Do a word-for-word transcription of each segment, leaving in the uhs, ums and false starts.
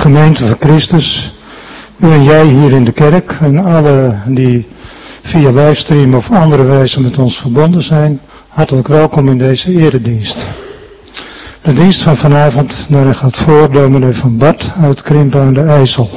gemeente van Christus, u en jij hier in de kerk en alle die via livestream of andere wijze met ons verbonden zijn, hartelijk welkom in deze eredienst. De dienst van vanavond, daarin gaat voor dominee van Bart uit Krimpen aan de IJssel.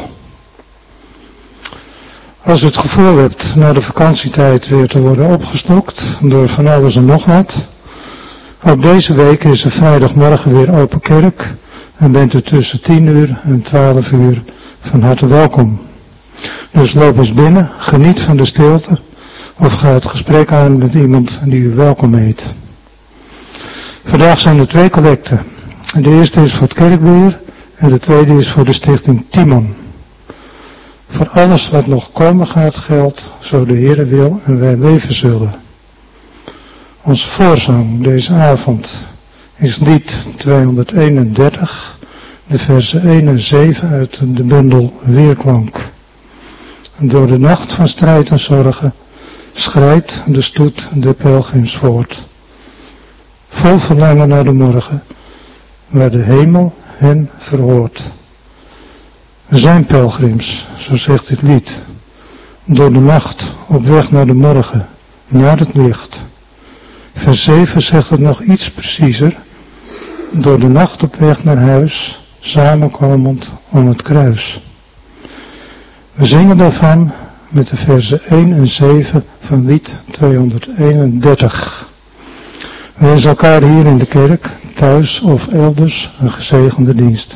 Als u het gevoel hebt na de vakantietijd weer te worden opgestokt door van alles en nog wat, ook deze week is er vrijdagmorgen weer open kerk en bent u tussen tien uur en twaalf uur van harte welkom. Dus loop eens binnen, geniet van de stilte of ga het gesprek aan met iemand die u welkom heet. Vandaag zijn er twee collecten. De eerste is voor het kerkbeheer en de tweede is voor de stichting Timon. Voor alles wat nog komen gaat geldt, zo de Heere wil en wij leven zullen. Onze voorzang deze avond is lied tweehonderdeenendertig, de versen één en zeven uit de bundel Weerklank. Door de nacht van strijd en zorgen schrijdt de stoet de pelgrims voort. Vol verlangen naar de morgen, waar de hemel hen verhoort. We zijn pelgrims, zo zegt dit lied, door de nacht op weg naar de morgen, naar het licht. Vers zeven zegt het nog iets preciezer, door de nacht op weg naar huis, samenkomend om het kruis. We zingen daarvan met de versen één en zeven van lied tweehonderdeenendertig. We wensen elkaar hier in de kerk, thuis of elders, een gezegende dienst.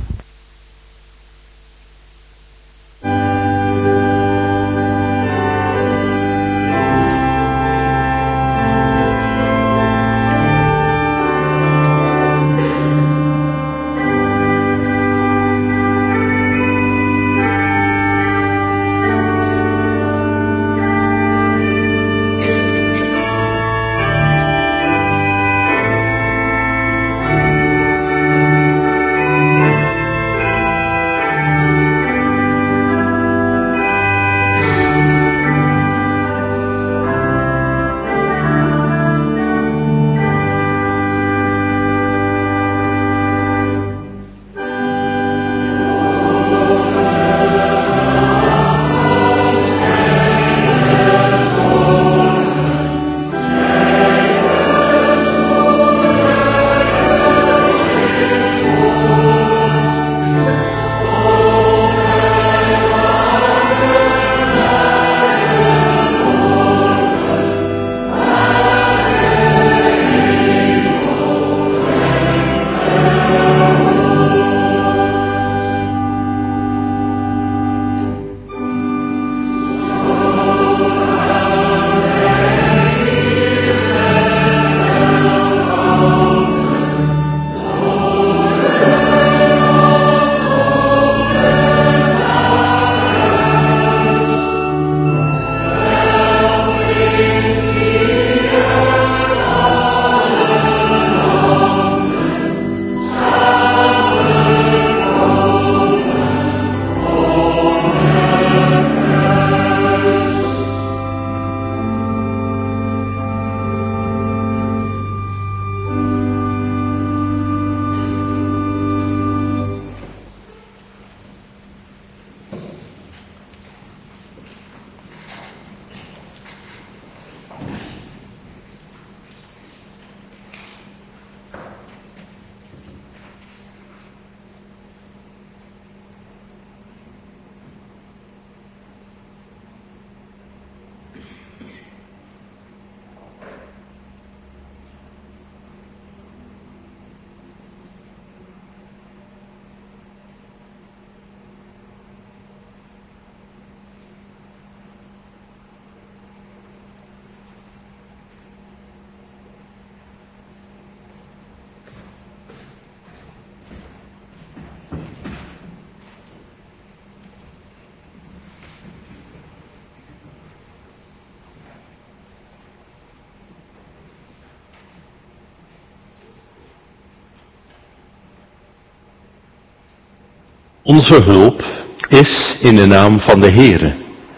Onze hulp is in de naam van de Heere,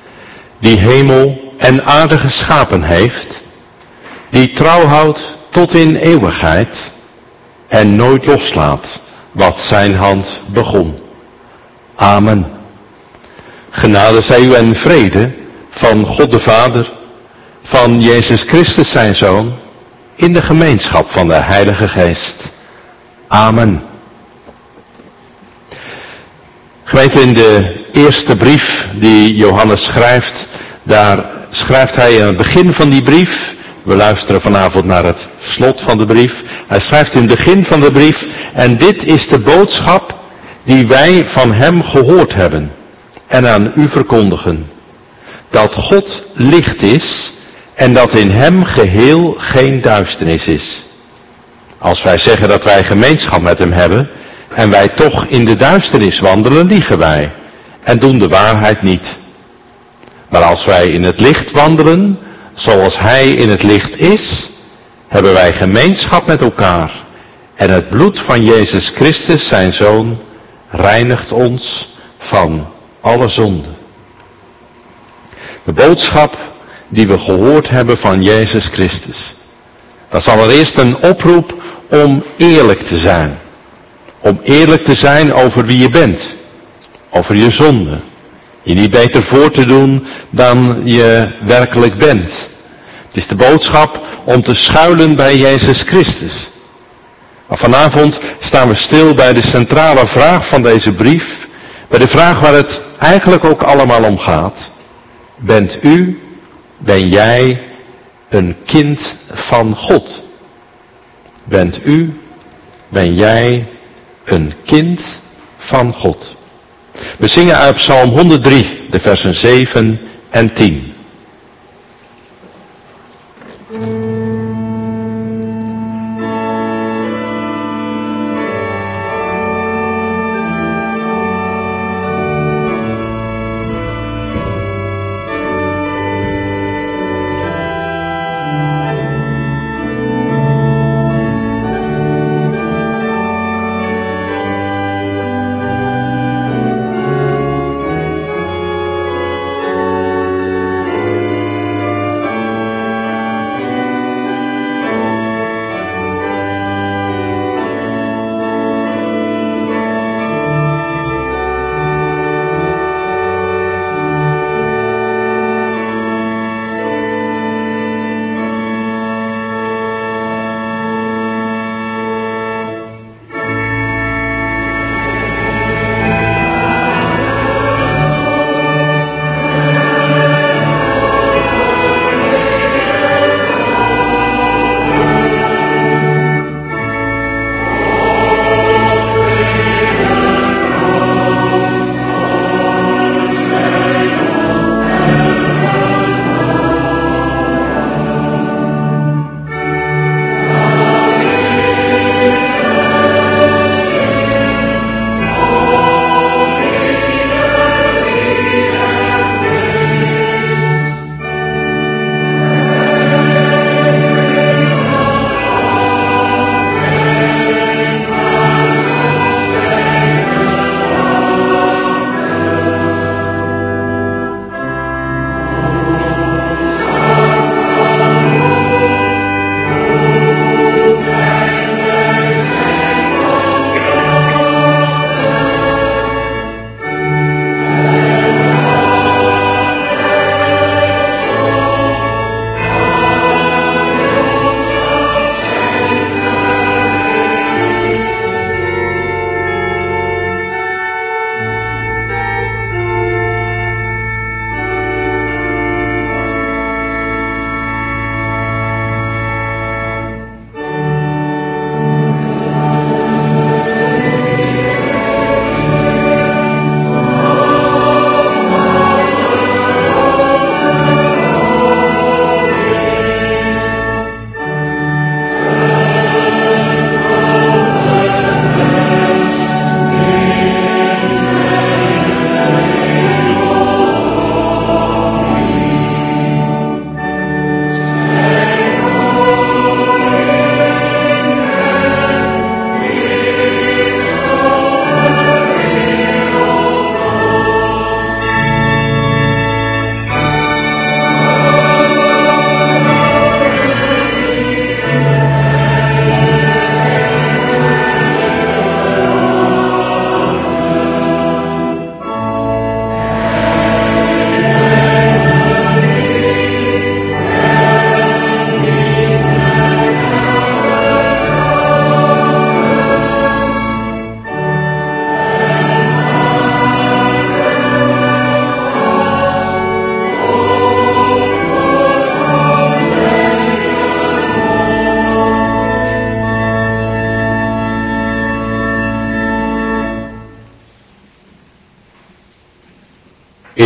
die hemel en aarde geschapen heeft, die trouw houdt tot in eeuwigheid en nooit loslaat wat zijn hand begon. Amen. Genade zij u en vrede van God de Vader, van Jezus Christus zijn Zoon, in de gemeenschap van de Heilige Geest. Amen. Gemeente, in de eerste brief die Johannes schrijft, daar schrijft hij in het begin van die brief, we luisteren vanavond naar het slot van de brief, hij schrijft in het begin van de brief, en dit is de boodschap die wij van hem gehoord hebben en aan u verkondigen, dat God licht is en dat in hem geheel geen duisternis is. Als wij zeggen dat wij gemeenschap met hem hebben en wij toch in de duisternis wandelen, liegen wij en doen de waarheid niet. Maar als wij in het licht wandelen, zoals hij in het licht is, hebben wij gemeenschap met elkaar. En het bloed van Jezus Christus, zijn Zoon, reinigt ons van alle zonde. De boodschap die we gehoord hebben van Jezus Christus. Dat is allereerst een oproep om eerlijk te zijn. Om eerlijk te zijn over wie je bent. Over je zonde. Je niet beter voor te doen dan je werkelijk bent. Het is de boodschap om te schuilen bij Jezus Christus. Maar vanavond staan we stil bij de centrale vraag van deze brief. Bij de vraag waar het eigenlijk ook allemaal om gaat. Bent u, ben jij een kind van God? Bent u, ben jij een kind van God? We zingen uit Psalm honderddrie, de versen zeven en tien.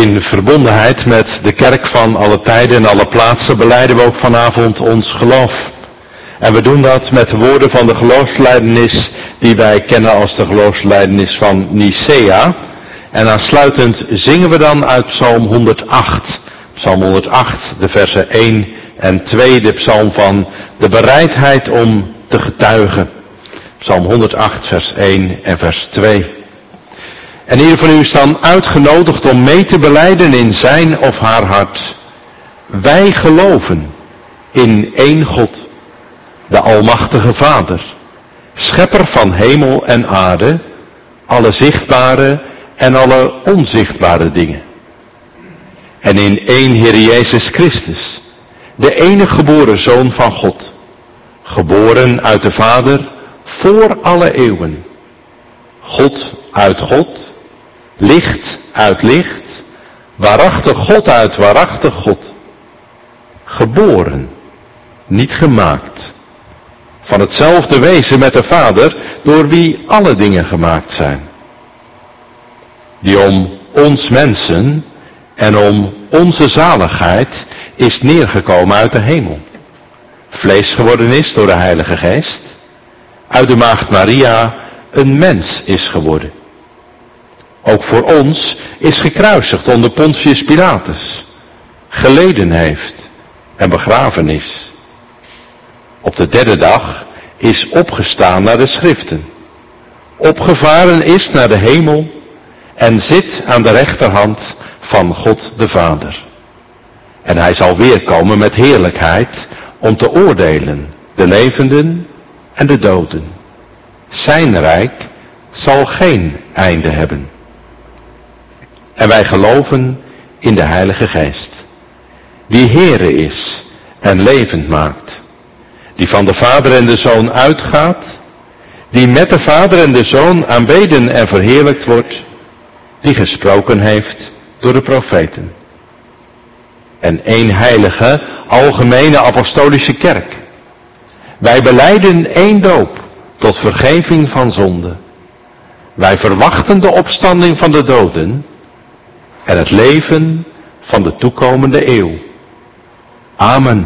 In verbondenheid met de kerk van alle tijden en alle plaatsen belijden we ook vanavond ons geloof. En we doen dat met de woorden van de geloofsbelijdenis die wij kennen als de geloofsbelijdenis van Nicea. En aansluitend zingen we dan uit Psalm honderdacht. Psalm honderdacht, de versen één en twee, de psalm van de bereidheid om te getuigen. Psalm honderdacht, vers één en vers twee. En ieder van u is dan uitgenodigd om mee te belijden in zijn of haar hart. Wij geloven in één God, de Almachtige Vader, schepper van hemel en aarde, alle zichtbare en alle onzichtbare dingen. En in één Heer Jezus Christus, de enige geboren Zoon van God, geboren uit de Vader voor alle eeuwen. God uit God, licht uit licht, waarachtig God uit waarachtig God. Geboren, niet gemaakt, van hetzelfde wezen met de Vader, door wie alle dingen gemaakt zijn. Die om ons mensen en om onze zaligheid is neergekomen uit de hemel. Vlees geworden is door de Heilige Geest. Uit de maagd Maria een mens is geworden. Ook voor ons is gekruisigd onder Pontius Pilatus. Geleden heeft en begraven is. Op de derde dag is opgestaan naar de schriften. Opgevaren is naar de hemel en zit aan de rechterhand van God de Vader. En hij zal weerkomen met heerlijkheid om te oordelen de levenden en de doden. Zijn rijk zal geen einde hebben. En wij geloven in de Heilige Geest, die Heere is en levend maakt, die van de Vader en de Zoon uitgaat, die met de Vader en de Zoon aanbeden en verheerlijkt wordt, die gesproken heeft door de profeten. En één heilige, algemene apostolische kerk. Wij belijden één doop tot vergeving van zonde. Wij verwachten de opstanding van de doden en het leven van de toekomende eeuw. Amen.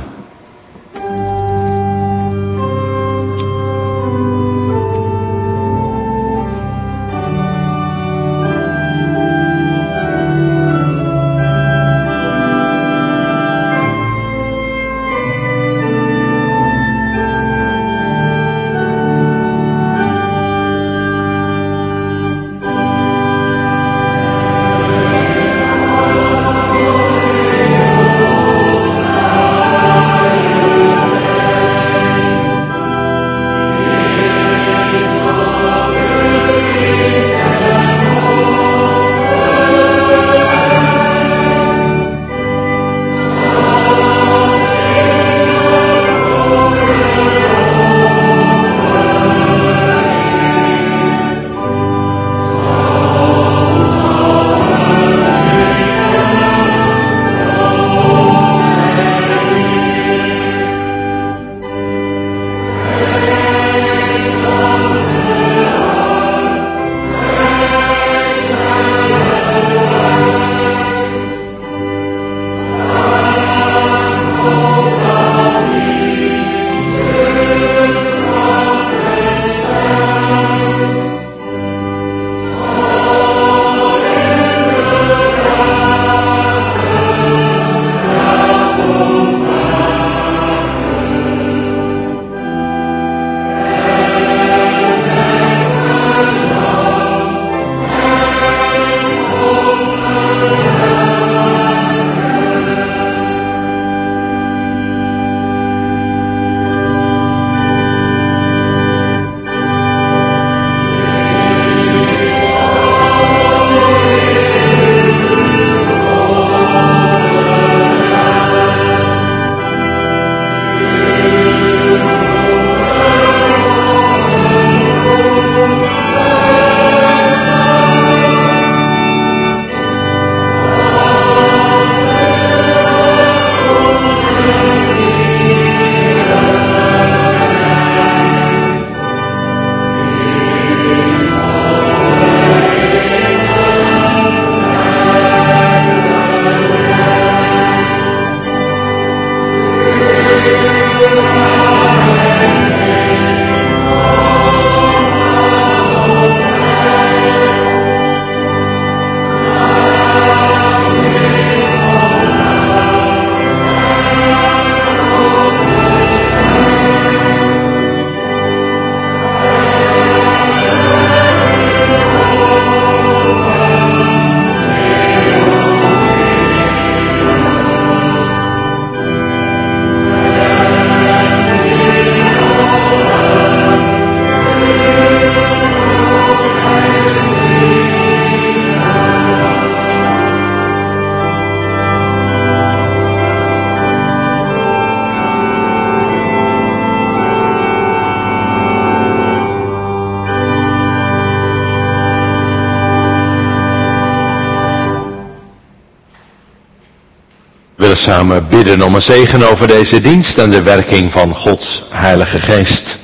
we samen bidden om een zegen over deze dienst en de werking van Gods Heilige Geest.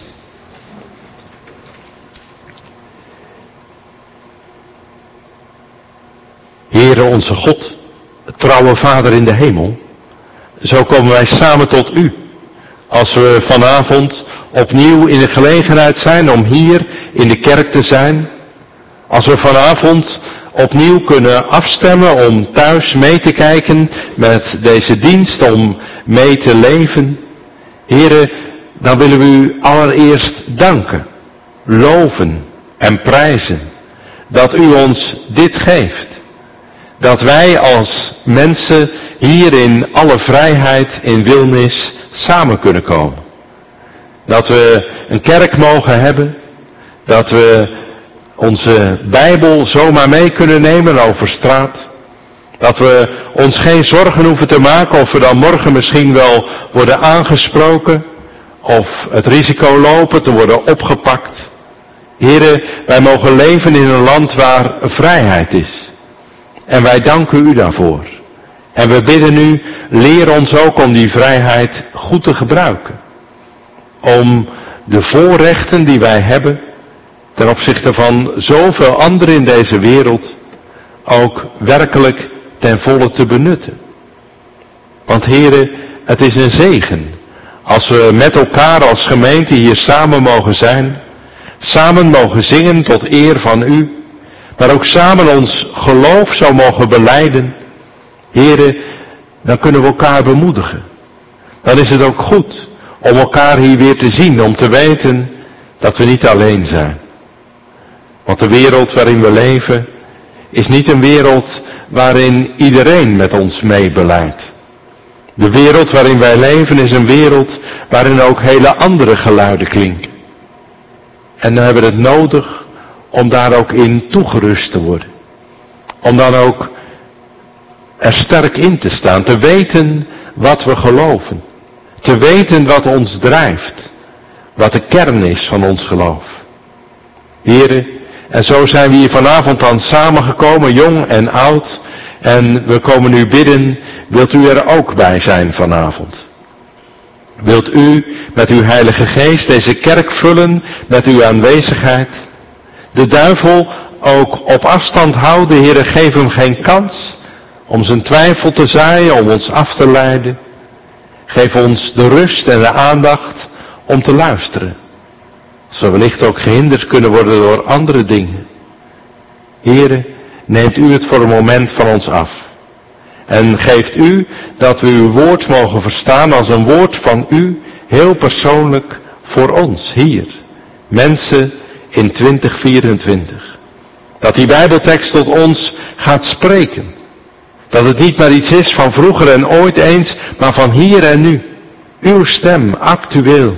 Heere onze God, trouwe Vader in de hemel, zo komen wij samen tot U, als we vanavond opnieuw in de gelegenheid zijn om hier in de kerk te zijn, als we vanavond opnieuw kunnen afstemmen om thuis mee te kijken met deze dienst, om mee te leven. Heere, dan willen we U allereerst danken, loven en prijzen, dat U ons dit geeft. Dat wij als mensen hier in alle vrijheid, in wilnis, samen kunnen komen. Dat we een kerk mogen hebben, dat we onze Bijbel zomaar mee kunnen nemen over straat. Dat we ons geen zorgen hoeven te maken of we dan morgen misschien wel worden aangesproken. Of het risico lopen te worden opgepakt. Heren, wij mogen leven in een land waar vrijheid is. En wij danken U daarvoor. En we bidden U, leer ons ook om die vrijheid goed te gebruiken. Om de voorrechten die wij hebben, ten opzichte van zoveel anderen in deze wereld, ook werkelijk ten volle te benutten. Want heren, het is een zegen als we met elkaar als gemeente hier samen mogen zijn, samen mogen zingen tot eer van U, maar ook samen ons geloof zo mogen belijden. Heren, dan kunnen we elkaar bemoedigen. Dan is het ook goed om elkaar hier weer te zien, om te weten dat we niet alleen zijn. Want de wereld waarin we leven is niet een wereld waarin iedereen met ons meebeleidt. De wereld waarin wij leven is een wereld waarin ook hele andere geluiden klinken. En dan hebben we het nodig om daar ook in toegerust te worden. Om dan ook er sterk in te staan, te weten wat we geloven. Te weten wat ons drijft, wat de kern is van ons geloof. Heren, en zo zijn we hier vanavond dan samengekomen, jong en oud. En we komen u bidden, wilt u er ook bij zijn vanavond? Wilt u met uw Heilige Geest deze kerk vullen met uw aanwezigheid? De duivel ook op afstand houden, Heere, geef hem geen kans om zijn twijfel te zaaien, om ons af te leiden. Geef ons de rust en de aandacht om te luisteren. Als we wellicht ook gehinderd kunnen worden door andere dingen. Heere, neemt u het voor een moment van ons af. En geeft u dat we uw woord mogen verstaan als een woord van u, heel persoonlijk voor ons hier. Mensen in twintig vierentwintig. Dat die Bijbeltekst tot ons gaat spreken. Dat het niet maar iets is van vroeger en ooit eens, maar van hier en nu. Uw stem, actueel.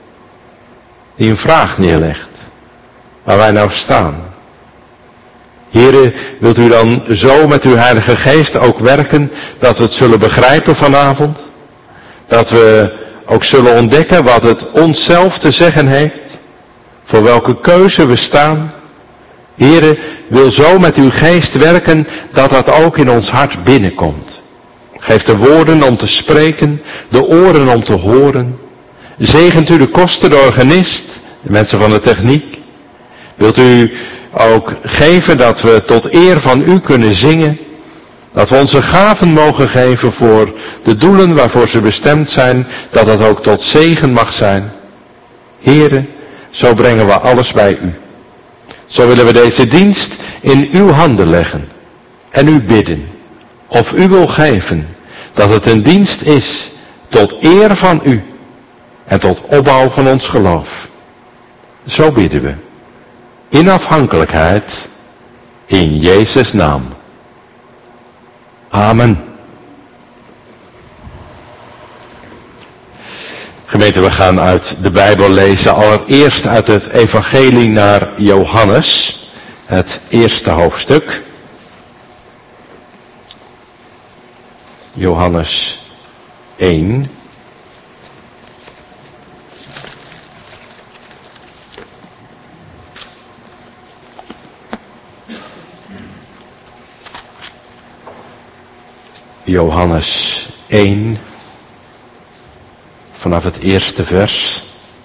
Die een vraag neerlegt. Waar wij nou staan. Heren, wilt u dan zo met uw Heilige Geest ook werken, dat we het zullen begrijpen vanavond? Dat we ook zullen ontdekken wat het onszelf te zeggen heeft? Voor welke keuze we staan? Heren, wil zo met uw geest werken, dat dat ook in ons hart binnenkomt. Geef de woorden om te spreken, de oren om te horen. Zegent u de koster, de organist, de mensen van de techniek. Wilt u ook geven dat we tot eer van u kunnen zingen. Dat we onze gaven mogen geven voor de doelen waarvoor ze bestemd zijn. Dat dat ook tot zegen mag zijn. Here, zo brengen we alles bij u. Zo willen we deze dienst in uw handen leggen. En u bidden. Of u wil geven dat het een dienst is tot eer van u. En tot opbouw van ons geloof. Zo bidden we. In afhankelijkheid, in Jezus' naam. Amen. Gemeente, we gaan uit de Bijbel lezen, allereerst uit het evangelie naar Johannes, het eerste hoofdstuk. Johannes één. Johannes één, vanaf het eerste vers.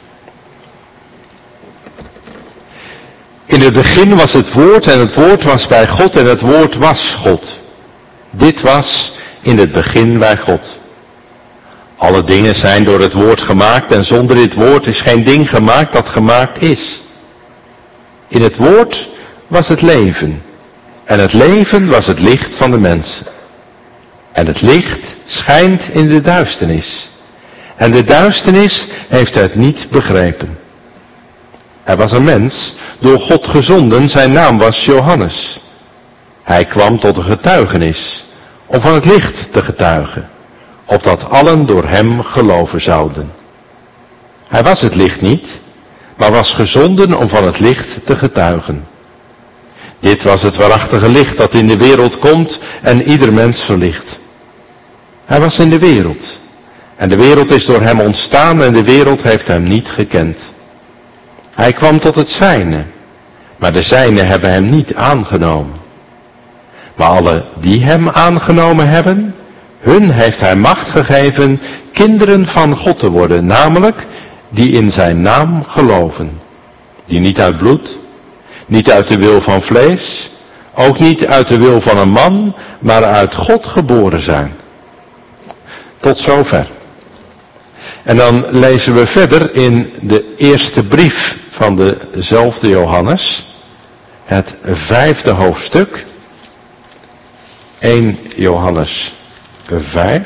In het begin was het woord en het woord was bij God en het woord was God. Dit was in het begin bij God. Alle dingen zijn door het woord gemaakt en zonder dit woord is geen ding gemaakt dat gemaakt is. In het woord was het leven en het leven was het licht van de mensen. En het licht schijnt in de duisternis en de duisternis heeft het niet begrepen. Er was een mens, door God gezonden, zijn naam was Johannes. Hij kwam tot een getuigenis, om van het licht te getuigen, opdat allen door hem geloven zouden. Hij was het licht niet, maar was gezonden om van het licht te getuigen. Dit was het waarachtige licht dat in de wereld komt en ieder mens verlicht. Hij was in de wereld, en de wereld is door hem ontstaan en de wereld heeft hem niet gekend. Hij kwam tot het zijne, maar de zijnen hebben hem niet aangenomen. Maar alle die hem aangenomen hebben, hun heeft hij macht gegeven kinderen van God te worden, namelijk die in zijn naam geloven. Die niet uit bloed, niet uit de wil van vlees, ook niet uit de wil van een man, maar uit God geboren zijn. Tot zover. En dan lezen we verder in de eerste brief van dezelfde Johannes, het vijfde hoofdstuk, eerste Johannes vijf.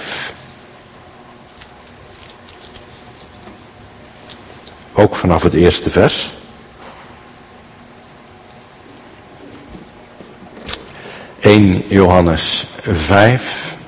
Ook vanaf het eerste vers. eerste Johannes vijf.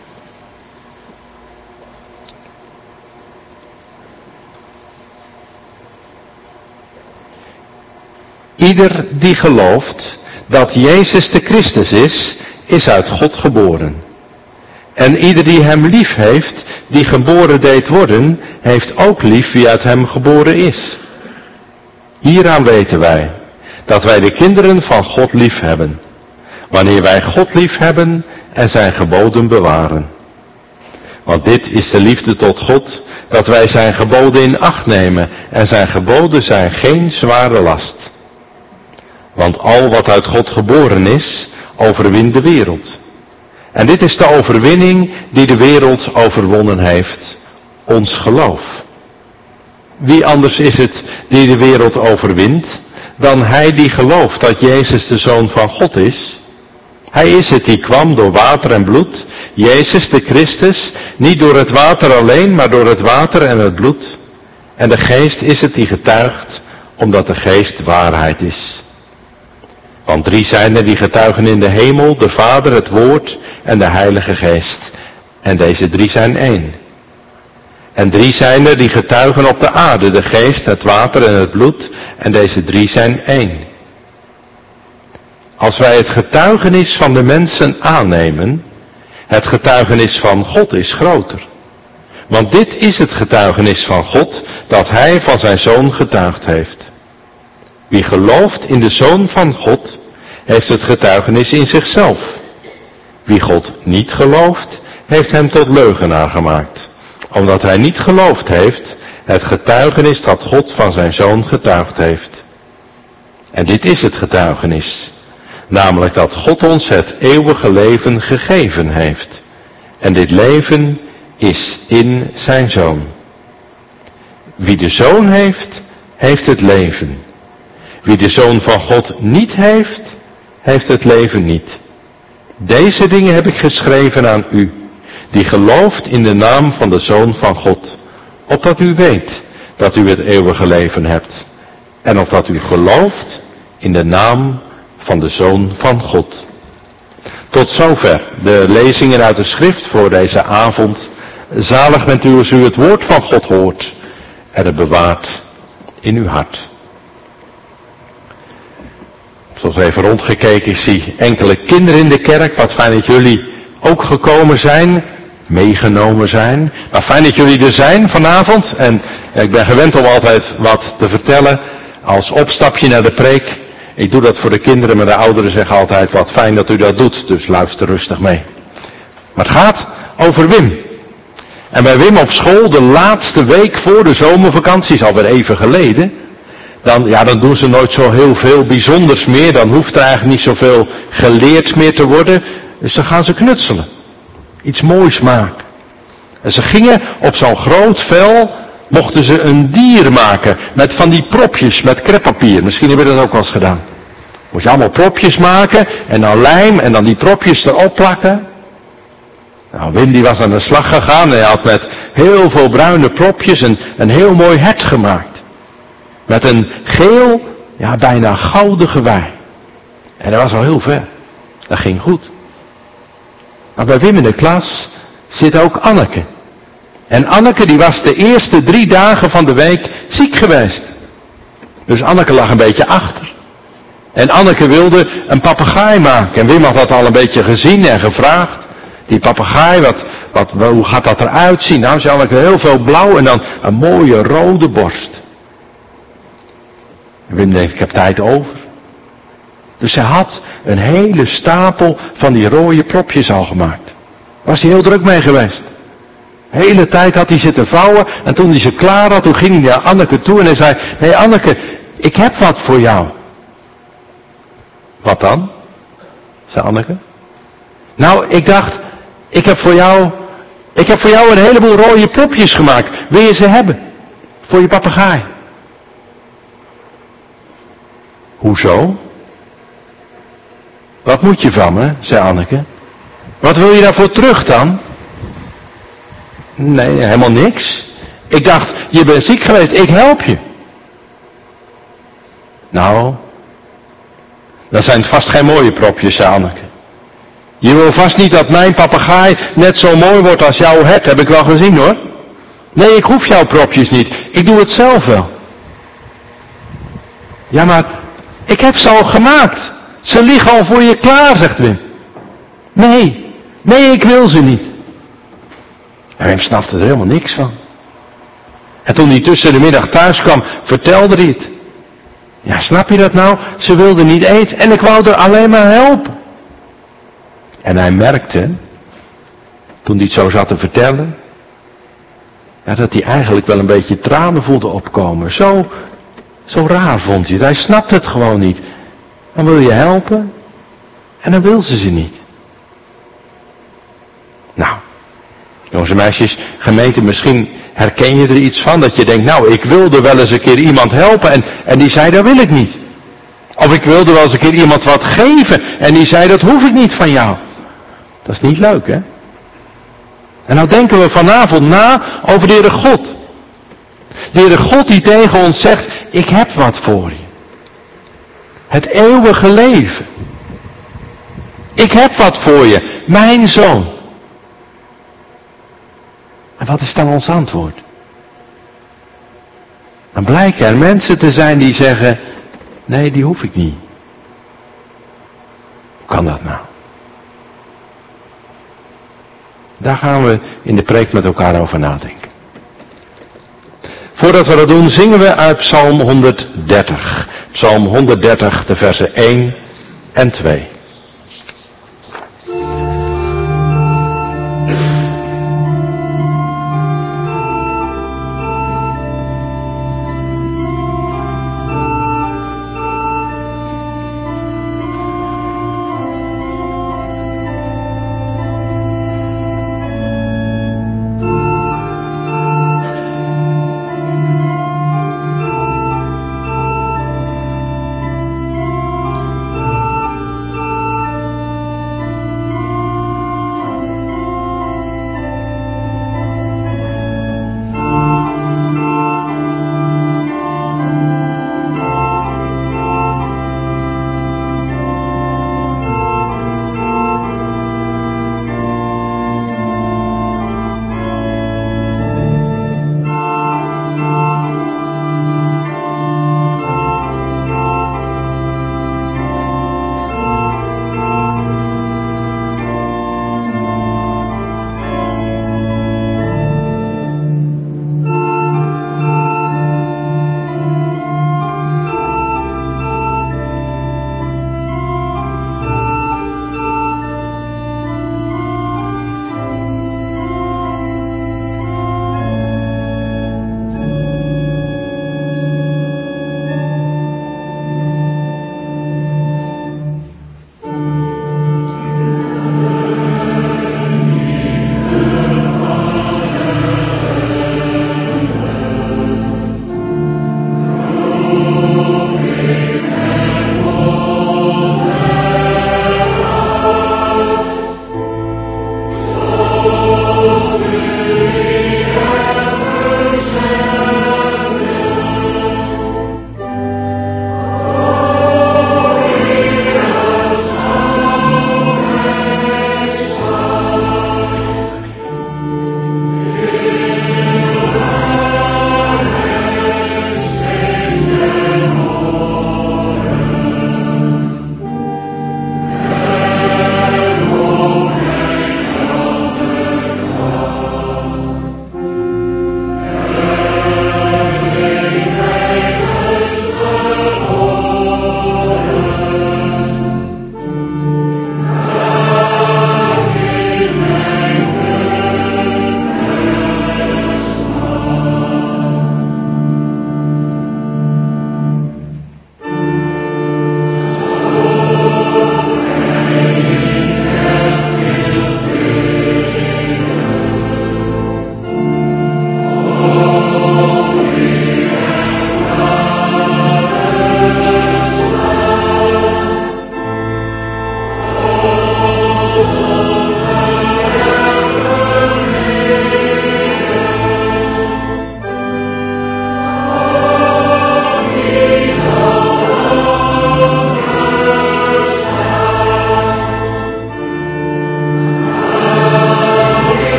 Ieder die gelooft dat Jezus de Christus is, is uit God geboren. En ieder die hem lief heeft, die geboren deed worden, heeft ook lief wie uit hem geboren is. Hieraan weten wij, dat wij de kinderen van God lief hebben, wanneer wij God lief hebben en zijn geboden bewaren. Want dit is de liefde tot God, dat wij zijn geboden in acht nemen, en zijn geboden zijn geen zware last. Want al wat uit God geboren is, overwint de wereld. En dit is de overwinning die de wereld overwonnen heeft, ons geloof. Wie anders is het die de wereld overwint, dan hij die gelooft dat Jezus de Zoon van God is? Hij is het die kwam door water en bloed, Jezus de Christus, niet door het water alleen, maar door het water en het bloed. En de Geest is het die getuigt, omdat de Geest waarheid is. Want drie zijn er die getuigen in de hemel, de Vader, het Woord en de Heilige Geest. En deze drie zijn één. En drie zijn er die getuigen op de aarde, de Geest, het water en het bloed. En deze drie zijn één. Als wij het getuigenis van de mensen aannemen, het getuigenis van God is groter. Want dit is het getuigenis van God, dat Hij van zijn Zoon getuigd heeft. Wie gelooft in de Zoon van God, heeft het getuigenis in zichzelf. Wie God niet gelooft, heeft hem tot leugenaar gemaakt, omdat hij niet geloofd heeft het getuigenis dat God van zijn Zoon getuigd heeft. En dit is het getuigenis, namelijk dat God ons het eeuwige leven gegeven heeft. En dit leven is in zijn Zoon. Wie de Zoon heeft, heeft het leven. Wie de Zoon van God niet heeft, heeft het leven niet. Deze dingen heb ik geschreven aan u, die gelooft in de naam van de Zoon van God, opdat u weet dat u het eeuwige leven hebt, en opdat u gelooft in de naam van de Zoon van God. Tot zover de lezingen uit de schrift voor deze avond. Zalig bent u als u het woord van God hoort en het bewaart in uw hart. Zoals even rondgekeken, ik zie enkele kinderen in de kerk. Wat fijn dat jullie ook gekomen zijn, meegenomen zijn. Maar fijn dat jullie er zijn vanavond. En ja, ik ben gewend om altijd wat te vertellen als opstapje naar de preek. Ik doe dat voor de kinderen, maar de ouderen zeggen altijd wat fijn dat u dat doet. Dus luister rustig mee. Maar het gaat over Wim. En bij Wim op school, de laatste week voor de zomervakantie, is alweer even geleden. Dan, ja, dan doen ze nooit zo heel veel bijzonders meer. Dan hoeft er eigenlijk niet zoveel geleerd meer te worden. Dus dan gaan ze knutselen. Iets moois maken. En ze gingen op zo'n groot vel, mochten ze een dier maken. Met van die propjes, met kreppapier. Misschien hebben we dat ook wel eens gedaan. Moet je allemaal propjes maken. En dan lijm en dan die propjes erop plakken. Nou, Wim die was aan de slag gegaan. En hij had met heel veel bruine propjes een, een heel mooi hert gemaakt. Met een geel, ja bijna gouden gewei. En dat was al heel ver. Dat ging goed. Maar bij Wim in de klas zit ook Anneke. En Anneke die was de eerste drie dagen van de week ziek geweest. Dus Anneke lag een beetje achter. En Anneke wilde een papegaai maken. En Wim had dat al een beetje gezien en gevraagd. Die papegaai, wat, wat, hoe gaat dat eruit zien? Nou, zei Anneke, heel veel blauw en dan een mooie rode borst. En Wim denkt, ik heb tijd over. Dus hij had een hele stapel van die rode propjes al gemaakt. Was hij heel druk mee geweest. De hele tijd had hij zitten vouwen. En toen hij ze klaar had, toen ging hij naar Anneke toe en hij zei, nee Anneke, ik heb wat voor jou. Wat dan? Zei Anneke. Nou, ik dacht, ik heb voor jou, ik heb voor jou een heleboel rode propjes gemaakt. Wil je ze hebben? Voor je papegaai. Hoezo? Wat moet je van me, zei Anneke. Wat wil je daarvoor terug dan? Nee, helemaal niks. Ik dacht, je bent ziek geweest, ik help je. Nou, dat zijn het vast geen mooie propjes, zei Anneke. Je wil vast niet dat mijn papegaai net zo mooi wordt als jouw het, heb ik wel gezien hoor. Nee, ik hoef jouw propjes niet, ik doe het zelf wel. Ja, maar ik heb ze al gemaakt. Ze liggen al voor je klaar, zegt Wim. Nee, nee, ik wil ze niet. En Wim snapte er helemaal niks van. En toen hij tussen de middag thuis kwam, vertelde hij het. Ja, snap je dat nou? Ze wilde niet eten en ik wou er alleen maar helpen. En hij merkte, toen hij het zo zat te vertellen, ja, dat hij eigenlijk wel een beetje tranen voelde opkomen. Zo, zo raar vond hij het. Hij snapte het gewoon niet. Dan wil je helpen en dan wil ze ze niet. Nou, jongens en meisjes, gemeente, misschien herken je er iets van. Dat je denkt, nou, ik wilde wel eens een keer iemand helpen en, en die zei, dat wil ik niet. Of ik wilde wel eens een keer iemand wat geven en die zei, dat hoef ik niet van jou. Dat is niet leuk, hè? En nou denken we vanavond na over de Heere God. De Heere God die tegen ons zegt, ik heb wat voor je. Het eeuwige leven. Ik heb wat voor je, mijn zoon. En wat is dan ons antwoord? Dan blijken er mensen te zijn die zeggen, nee, die hoef ik niet. Hoe kan dat nou? Daar gaan we in de preek met elkaar over nadenken. Voordat we dat doen, zingen we uit Psalm honderddertig. Psalm honderddertig, de versen één en twee.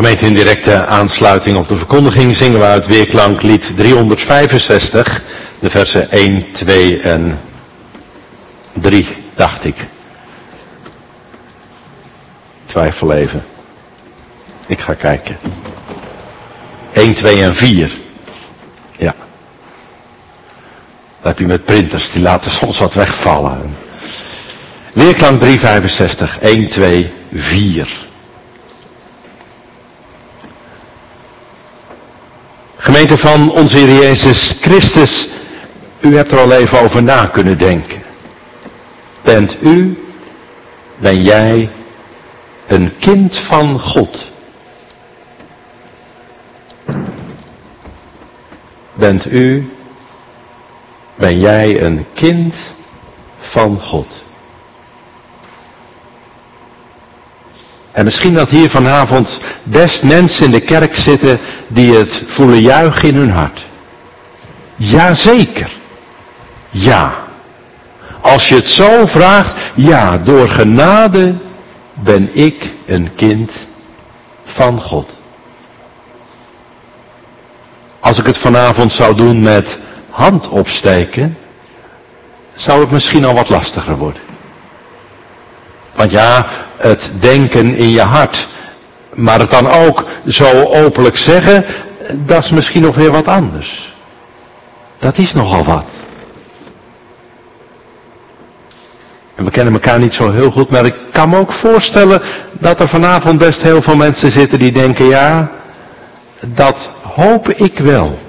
Gemeente, in directe aansluiting op de verkondiging zingen we uit Weerklanklied driehonderdvijfenzestig, de versen één, twee en drie, dacht ik. Twijfel even. Ik ga kijken. één, twee en vier. Ja. Dat heb je met printers, die laten soms wat wegvallen. Weerklank driehonderdvijfenzestig, één, twee, vier. Gemeente van onze Heer Jezus Christus, u hebt er al even over na kunnen denken. Bent u, ben jij een kind van God? Bent u, ben jij een kind van God? En misschien dat hier vanavond best mensen in de kerk zitten die het voelen juichen in hun hart. Jazeker. Ja. Als je het zo vraagt, ja, door genade ben ik een kind van God. Als ik het vanavond zou doen met hand opsteken, zou het misschien al wat lastiger worden. Want ja, het denken in je hart, maar het dan ook zo openlijk zeggen, dat is misschien nog weer wat anders. Dat is nogal wat. En we kennen elkaar niet zo heel goed, maar ik kan me ook voorstellen dat er vanavond best heel veel mensen zitten die denken, ja, dat hoop ik wel.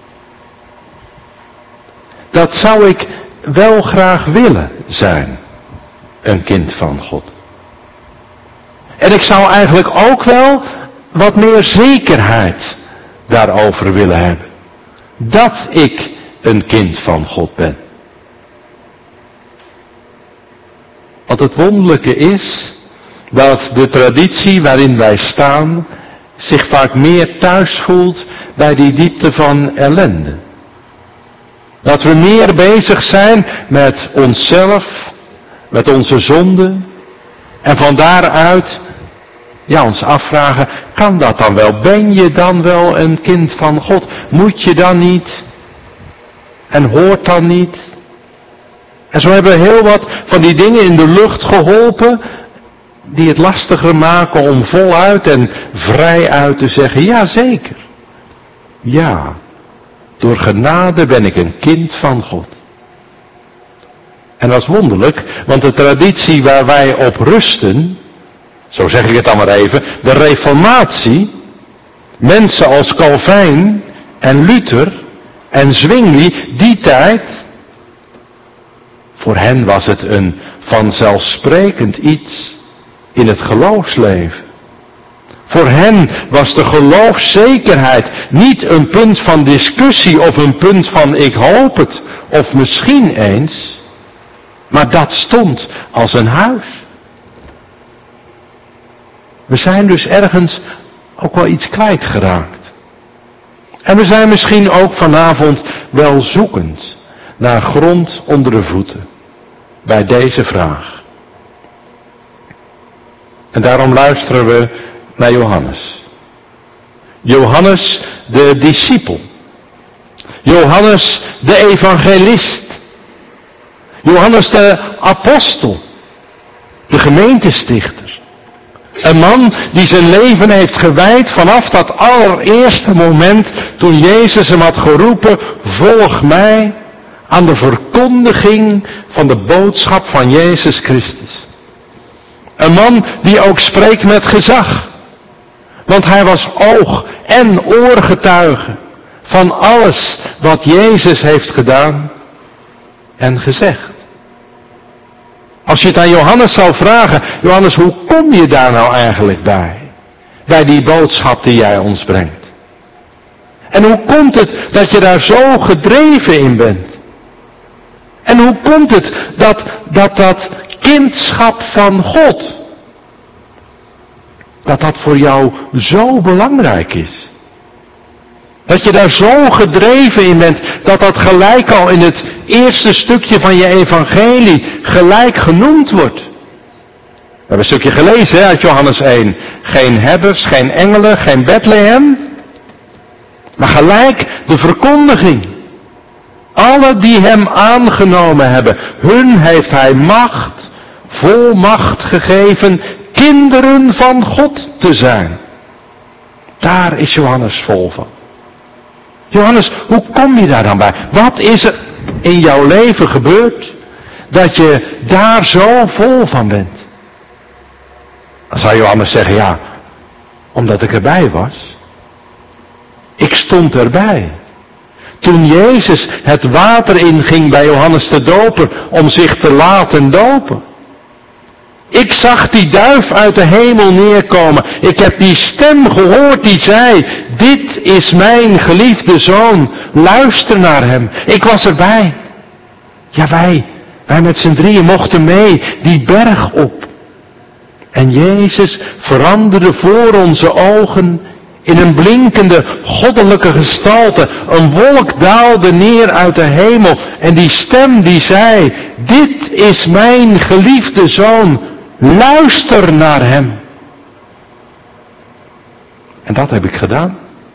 Dat zou ik wel graag willen zijn, een kind van God. En ik zou eigenlijk ook wel wat meer zekerheid daarover willen hebben. Dat ik een kind van God ben. Want het wonderlijke is dat de traditie waarin wij staan zich vaak meer thuis voelt bij die diepte van ellende. Dat we meer bezig zijn met onszelf, met onze zonde. En van daaruit, ja, ons afvragen, kan dat dan wel? Ben je dan wel een kind van God? Moet je dan niet? En hoort dan niet? En zo hebben we heel wat van die dingen in de lucht geholpen, die het lastiger maken om voluit en vrij uit te zeggen, ja zeker. Ja, door genade ben ik een kind van God. En dat is wonderlijk, want de traditie waar wij op rusten, zo zeg ik het dan maar even, de Reformatie, mensen als Calvijn en Luther en Zwingli, die tijd, voor hen was het een vanzelfsprekend iets in het geloofsleven. Voor hen was de geloofszekerheid niet een punt van discussie of een punt van ik hoop het of misschien eens, maar dat stond als een huis. We zijn dus ergens ook wel iets kwijtgeraakt. En we zijn misschien ook vanavond wel zoekend naar grond onder de voeten bij deze vraag. En daarom luisteren we naar Johannes. Johannes de discipel. Johannes de evangelist. Johannes de apostel. De gemeentestichter. Een man die zijn leven heeft gewijd vanaf dat allereerste moment toen Jezus hem had geroepen, volg mij, aan de verkondiging van de boodschap van Jezus Christus. Een man die ook spreekt met gezag. Want hij was oog- en oorgetuige van alles wat Jezus heeft gedaan en gezegd. Als je het aan Johannes zou vragen, Johannes, hoe kom je daar nou eigenlijk bij? Bij die boodschap die jij ons brengt. En hoe komt het dat je daar zo gedreven in bent? En hoe komt het dat dat, dat kindschap van God, dat dat voor jou zo belangrijk is? Dat je daar zo gedreven in bent, dat dat gelijk al in het eerste stukje van je evangelie gelijk genoemd wordt. We hebben een stukje gelezen hè, uit Johannes één. Geen herders, geen engelen, geen Bethlehem. Maar gelijk de verkondiging. Alle die hem aangenomen hebben, hun heeft hij macht, volmacht gegeven, kinderen van God te zijn. Daar is Johannes vol van. Johannes, hoe kom je daar dan bij? Wat is er in jouw leven gebeurd dat je daar zo vol van bent? Dan zou Johannes zeggen, ja, omdat ik erbij was. Ik stond erbij. Toen Jezus het water inging bij Johannes de Doper om zich te laten dopen. Ik zag die duif uit de hemel neerkomen. Ik heb die stem gehoord die zei, dit is mijn geliefde zoon, luister naar hem. Ik was erbij. Ja, wij, wij met z'n drieën mochten mee die berg op. En Jezus veranderde voor onze ogen in een blinkende goddelijke gestalte. Een wolk daalde neer uit de hemel. En die stem die zei, dit is mijn geliefde zoon, luister naar hem. En dat heb ik gedaan.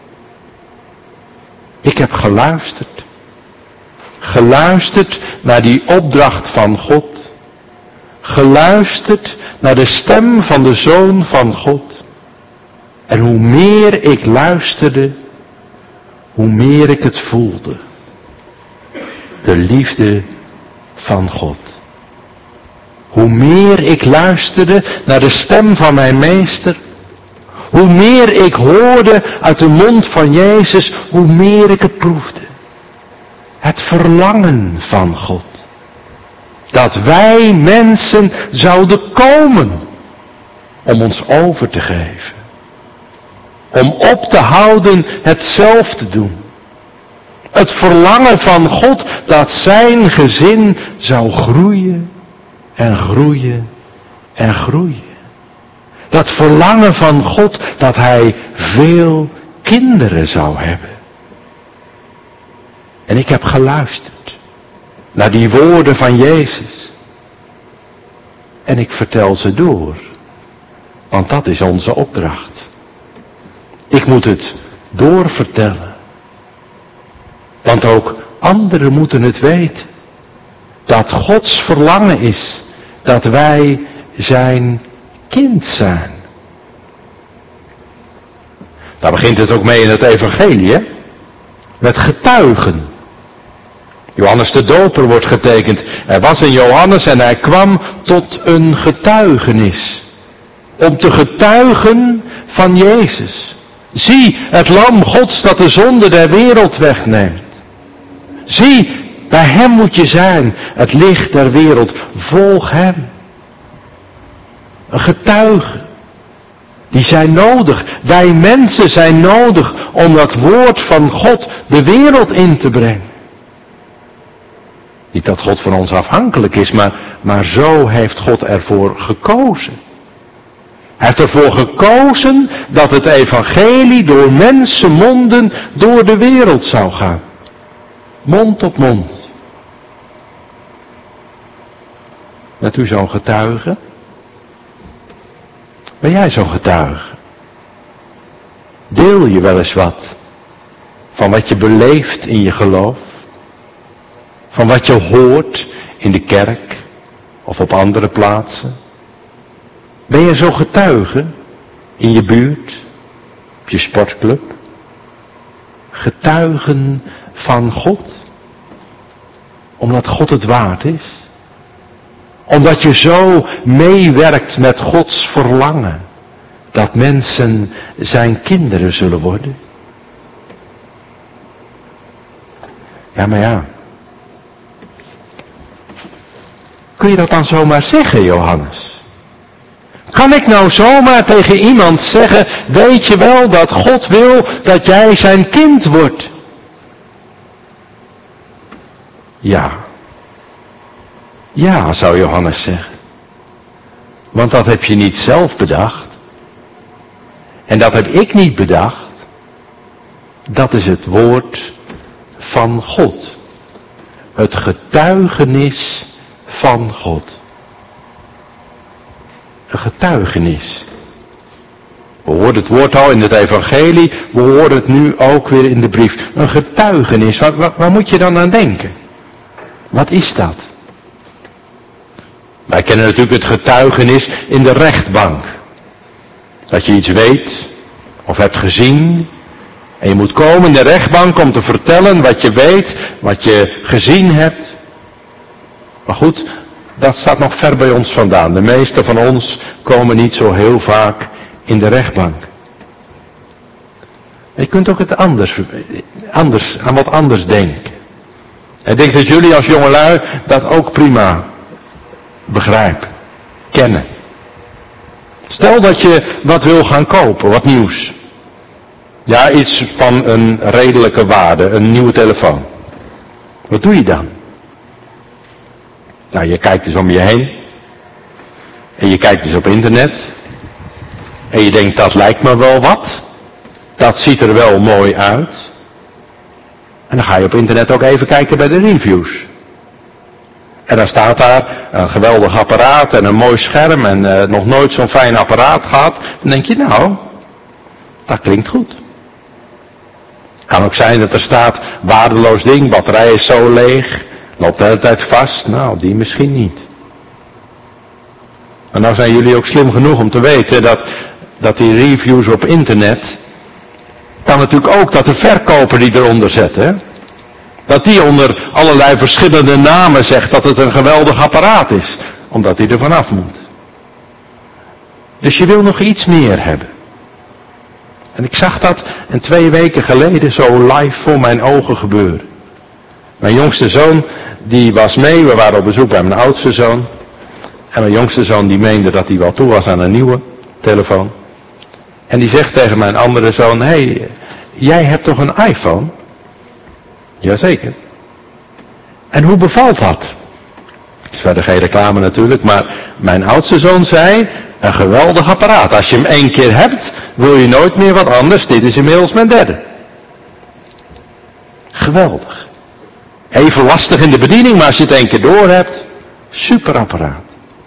Ik heb geluisterd. Geluisterd naar die opdracht van God. Geluisterd naar de stem van de Zoon van God. En hoe meer ik luisterde, hoe meer ik het voelde. De liefde van God. Hoe meer ik luisterde naar de stem van mijn meester, hoe meer ik hoorde uit de mond van Jezus, hoe meer ik het proefde. Het verlangen van God. Dat wij mensen zouden komen om ons over te geven. Om op te houden het zelf te doen. Het verlangen van God dat zijn gezin zou groeien en groeien en groeien. Dat verlangen van God dat hij veel kinderen zou hebben. En ik heb geluisterd naar die woorden van Jezus. En ik vertel ze door. Want dat is onze opdracht. Ik moet het doorvertellen. Want ook anderen moeten het weten. Dat Gods verlangen is dat wij zijn kind zijn. Daar begint het ook mee in het evangelie, hè? Met getuigen. Johannes de Doper wordt getekend. Er was een Johannes en hij kwam tot een getuigenis. Om te getuigen van Jezus. Zie, het lam Gods dat de zonde der wereld wegneemt. Zie, bij hem moet je zijn, het licht der wereld. Volg hem. Een getuige. Die zijn nodig. Wij mensen zijn nodig om dat woord van God de wereld in te brengen. Niet dat God van ons afhankelijk is, maar, maar zo heeft God ervoor gekozen. Hij heeft ervoor gekozen dat het evangelie door mensenmonden door de wereld zou gaan. Mond op mond. Bent u zo'n getuige? Ben jij zo'n getuige? Deel je wel eens wat van wat je beleeft in je geloof? Van wat je hoort in de kerk of op andere plaatsen? Ben je zo getuige in je buurt, op je sportclub? Getuigen van God? Omdat God het waard is? Omdat je zo meewerkt met Gods verlangen dat mensen zijn kinderen zullen worden? Ja, maar ja. Kun je dat dan zomaar zeggen, Johannes? Kan ik nou zomaar tegen iemand zeggen, weet je wel dat God wil dat jij zijn kind wordt? Ja. Ja, zou Johannes zeggen. Want dat heb je niet zelf bedacht. En dat heb ik niet bedacht. Dat is het woord van God. Het getuigenis van God. Een getuigenis. We hoorden het woord al in het evangelie, we horen het nu ook weer in de brief. Een getuigenis, waar, waar, waar moet je dan aan denken? Wat is dat? Wij kennen natuurlijk het getuigenis in de rechtbank. Dat je iets weet of hebt gezien. En je moet komen in de rechtbank om te vertellen wat je weet, wat je gezien hebt. Maar goed, dat staat nog ver bij ons vandaan. De meesten van ons komen niet zo heel vaak in de rechtbank. Je kunt ook het anders, anders, aan wat anders denken. Ik denk dat jullie als jongelui dat ook prima begrijpen, kennen. Stel dat je wat wil gaan kopen, wat nieuws. Ja, iets van een redelijke waarde, een nieuwe telefoon. Wat doe je dan? Nou, je kijkt dus om je heen. En je kijkt dus op internet. En je denkt, dat lijkt me wel wat. Dat ziet er wel mooi uit. En dan ga je op internet ook even kijken bij de reviews. En dan staat daar een geweldig apparaat en een mooi scherm en uh, nog nooit zo'n fijn apparaat gehad. Dan denk je, nou, dat klinkt goed. Kan ook zijn dat er staat, waardeloos ding, batterij is zo leeg, loopt de hele tijd vast. Nou, die misschien niet. Maar nou zijn jullie ook slim genoeg om te weten dat, dat die reviews op internet, kan natuurlijk ook dat de verkoper die eronder zet, hè, dat die onder allerlei verschillende namen zegt dat het een geweldig apparaat is, omdat hij er vanaf moet. Dus je wil nog iets meer hebben. En ik zag dat een twee weken geleden zo live voor mijn ogen gebeuren. Mijn jongste zoon, die was mee, we waren op bezoek bij mijn oudste zoon. En mijn jongste zoon die meende dat hij wel toe was aan een nieuwe telefoon. En die zegt tegen mijn andere zoon, hé, hey, jij hebt toch een iPhone? Jazeker. En hoe bevalt dat? Het is verder geen reclame natuurlijk, maar mijn oudste zoon zei, een geweldig apparaat. Als je hem één keer hebt, wil je nooit meer wat anders. Dit is inmiddels mijn derde. Geweldig. Even lastig in de bediening, maar als je het één keer door hebt, super apparaat.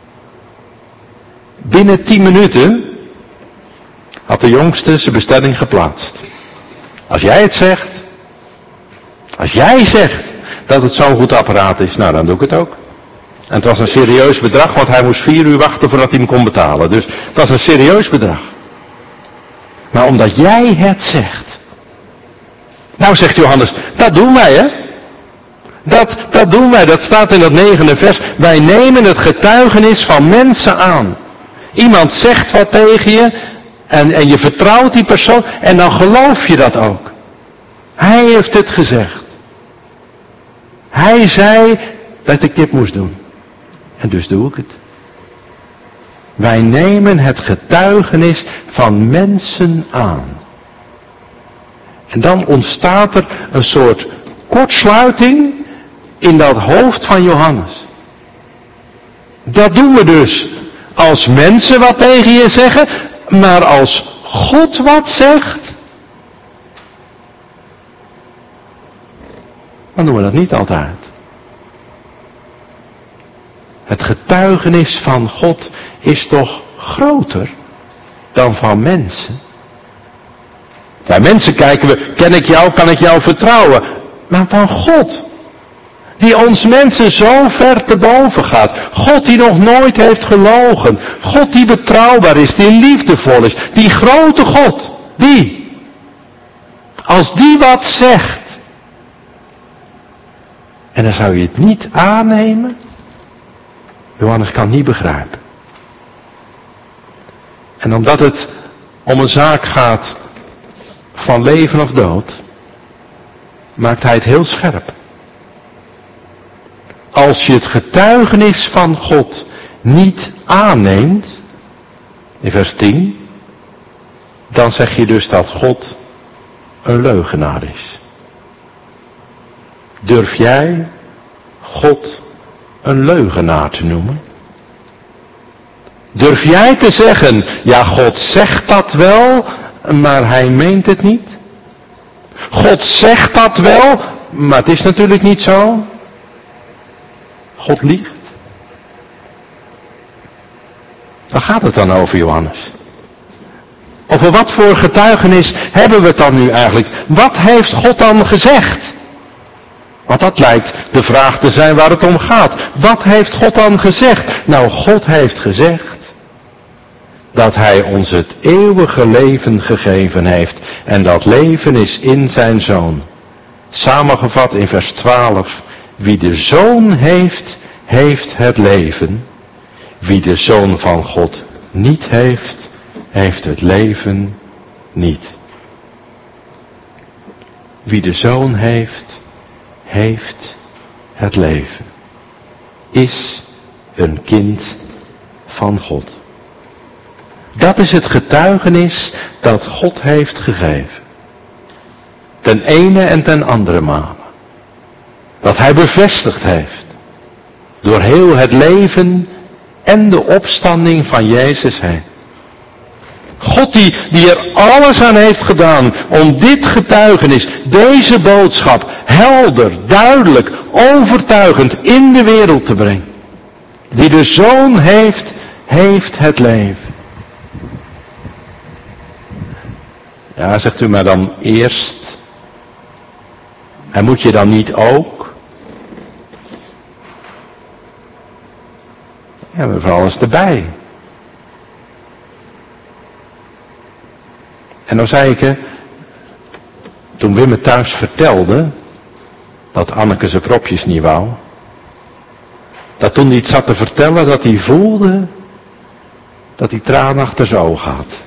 Binnen tien minuten had de jongste zijn bestelling geplaatst. Als jij het zegt, als jij zegt dat het zo'n goed apparaat is, nou dan doe ik het ook. En het was een serieus bedrag, want hij moest vier uur wachten voordat hij hem kon betalen. Dus het was een serieus bedrag. Maar omdat jij het zegt. Nou zegt Johannes, dat doen wij hè. Dat, dat doen wij, dat staat in dat negende vers. Wij nemen het getuigenis van mensen aan. Iemand zegt wat tegen je en, en je vertrouwt die persoon en dan geloof je dat ook. Hij heeft het gezegd. Hij zei dat ik dit moest doen. En dus doe ik het. Wij nemen het getuigenis van mensen aan. En dan ontstaat er een soort kortsluiting in dat hoofd van Johannes. Dat doen we dus als mensen wat tegen je zeggen, maar als God wat zegt, dan doen we dat niet altijd. Het getuigenis van God is toch groter dan van mensen? Bij mensen kijken we, ken ik jou, kan ik jou vertrouwen? Maar van God, die ons mensen zo ver te boven gaat. God die nog nooit heeft gelogen. God die betrouwbaar is, die liefdevol is. Die grote God, die, als die wat zegt, en dan zou je het niet aannemen? Johannes kan niet begrijpen. En omdat het om een zaak gaat van leven of dood, maakt hij het heel scherp. Als je het getuigenis van God niet aanneemt, in vers tien, dan zeg je dus dat God een leugenaar is. Durf jij God een leugenaar te noemen? Durf jij te zeggen, ja, God zegt dat wel, maar hij meent het niet? God zegt dat wel, maar het is natuurlijk niet zo. God liegt. Waar gaat het dan over, Johannes? Over wat voor getuigenis hebben we het dan nu eigenlijk? Wat heeft God dan gezegd? Want dat lijkt de vraag te zijn waar het om gaat. Wat heeft God dan gezegd? Nou, God heeft gezegd dat Hij ons het eeuwige leven gegeven heeft. En dat leven is in zijn Zoon. Samengevat in vers twaalf. Wie de Zoon heeft, heeft het leven. Wie de Zoon van God niet heeft, heeft het leven niet. Wie de Zoon heeft, heeft het leven. Is een kind van God. Dat is het getuigenis dat God heeft gegeven. Ten ene en ten andere male. Dat Hij bevestigd heeft. Door heel het leven en de opstanding van Jezus heen. God die, die er alles aan heeft gedaan om dit getuigenis, deze boodschap, helder, duidelijk, overtuigend in de wereld te brengen. Die de Zoon heeft, heeft het leven. Ja, zegt u maar dan eerst. En moet je dan niet ook? Ja, maar voor alles erbij. En dan zei ik, hè, toen Wim me thuis vertelde, dat Anneke zijn propjes niet wou, dat toen hij iets zat te vertellen, dat hij voelde, dat hij traan achter zijn ogen had.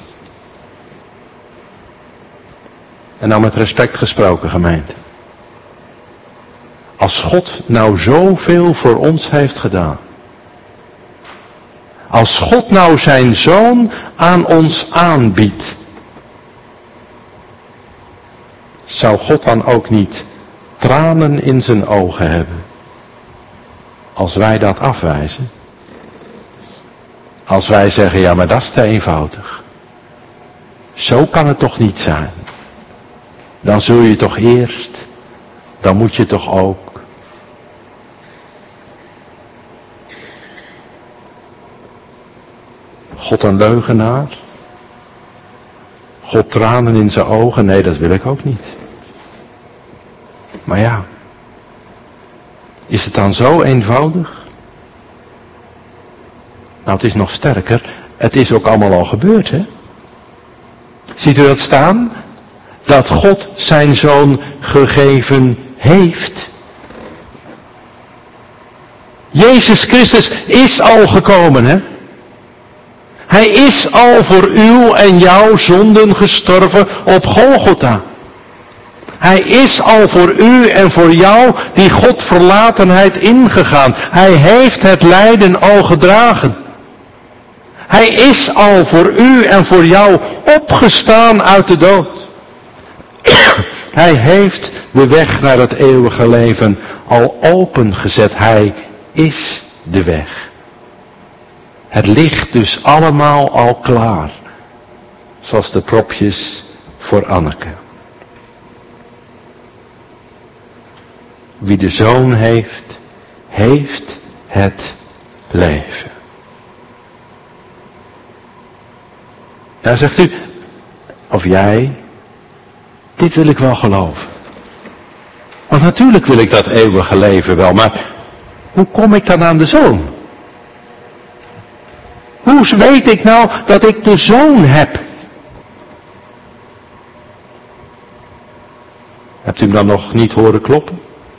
En nou met respect gesproken, gemeente. Als God nou zoveel voor ons heeft gedaan. Als God nou zijn Zoon aan ons aanbiedt. Zou God dan ook niet tranen in zijn ogen hebben? Als wij dat afwijzen? Als wij zeggen, ja maar dat is te eenvoudig. Zo kan het toch niet zijn? Dan zul je toch eerst, dan moet je toch ook. God een leugenaar? God tranen in zijn ogen? Nee, dat wil ik ook niet. Maar ja, is het dan zo eenvoudig? Nou, het is nog sterker. Het is ook allemaal al gebeurd, hè? Ziet u dat staan? Dat God zijn Zoon gegeven heeft. Jezus Christus is al gekomen, hè? Hij is al voor uw en jouw zonden gestorven op Golgotha. Hij is al voor u en voor jou die Godverlatenheid ingegaan. Hij heeft het lijden al gedragen. Hij is al voor u en voor jou opgestaan uit de dood. Hij heeft de weg naar het eeuwige leven al opengezet. Hij is de weg. Het ligt dus allemaal al klaar. Zoals de propjes voor Anneke. Wie de Zoon heeft, heeft het leven. Ja, zegt u, of jij, dit wil ik wel geloven. Want natuurlijk wil ik dat eeuwige leven wel, maar hoe kom ik dan aan de Zoon? Hoe weet ik nou dat ik de Zoon heb? Hebt u hem dan nog niet horen kloppen?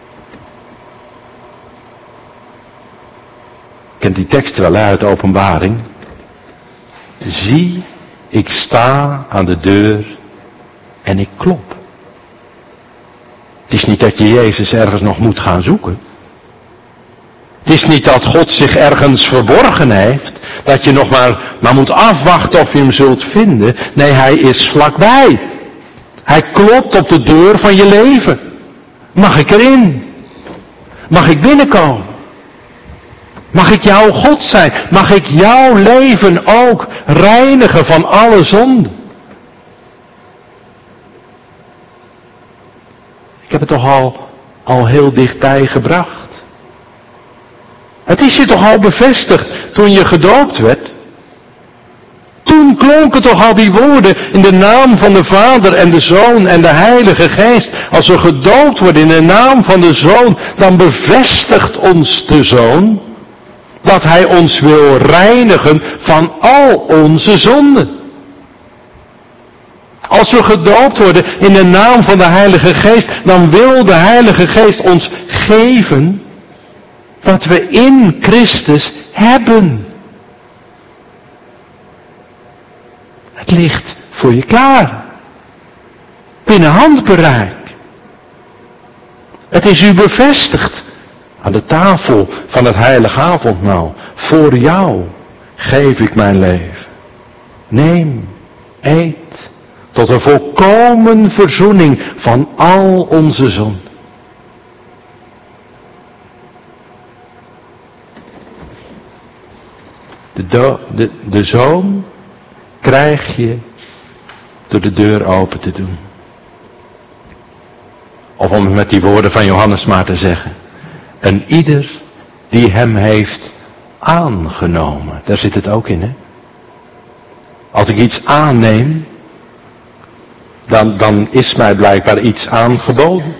Kent die tekst wel uit de Openbaring? Zie, ik sta aan de deur en ik klop. Het is niet dat je Jezus ergens nog moet gaan zoeken. Het is niet dat God zich ergens verborgen heeft, dat je nog maar, maar moet afwachten of je hem zult vinden. Nee, hij is vlakbij. Hij klopt op de deur van je leven. Mag ik erin? Mag ik binnenkomen? Mag ik jouw God zijn? Mag ik jouw leven ook reinigen van alle zonden? Ik heb het toch al, al heel dichtbij gebracht. Het is je toch al bevestigd toen je gedoopt werd? klonken toch al die woorden in de naam van de Vader en de Zoon en de Heilige Geest. Als we gedoopt worden in de naam van de Zoon, dan bevestigt ons de Zoon dat Hij ons wil reinigen van al onze zonden. Als we gedoopt worden in de naam van de Heilige Geest, dan wil de Heilige Geest ons geven wat we in Christus hebben. Het ligt voor je klaar. Binnen handbereik. Het is u bevestigd aan de tafel van het heilige avondmaal. Voor jou geef ik mijn leven. Neem, eet, tot een volkomen verzoening van al onze zonden. De, do, de, de zoon krijg je door de deur open te doen. Of om het met die woorden van Johannes maar te zeggen. En ieder die hem heeft aangenomen. Daar zit het ook in, hè. Als ik iets aanneem, dan, dan is mij blijkbaar iets aangeboden.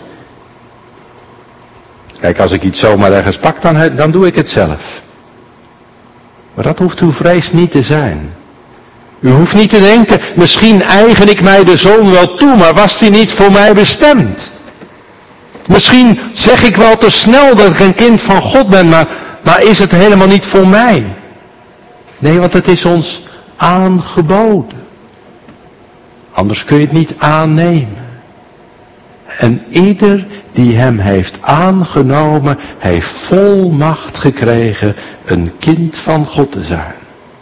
Kijk, als ik iets zomaar ergens pak, dan, dan doe ik het zelf. Maar dat hoeft uw vrees niet te zijn. U hoeft niet te denken, misschien eigen ik mij de zoon wel toe, maar was die niet voor mij bestemd? Misschien zeg ik wel te snel dat ik een kind van God ben, maar, maar is het helemaal niet voor mij? Nee, want het is ons aangeboden. Anders kun je het niet aannemen. En ieder die hem heeft aangenomen, heeft volmacht gekregen een kind van God te zijn.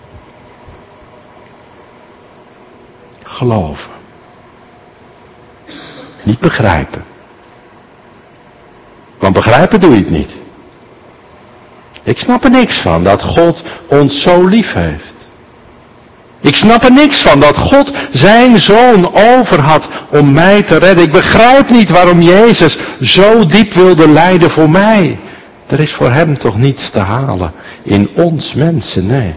Geloven. Niet begrijpen. Want begrijpen doe je het niet. Ik snap er niks van dat God ons zo lief heeft. Ik snap er niks van dat God zijn zoon over had om mij te redden. Ik begrijp niet waarom Jezus zo diep wilde lijden voor mij. Er is voor hem toch niets te halen in ons mensen, nee.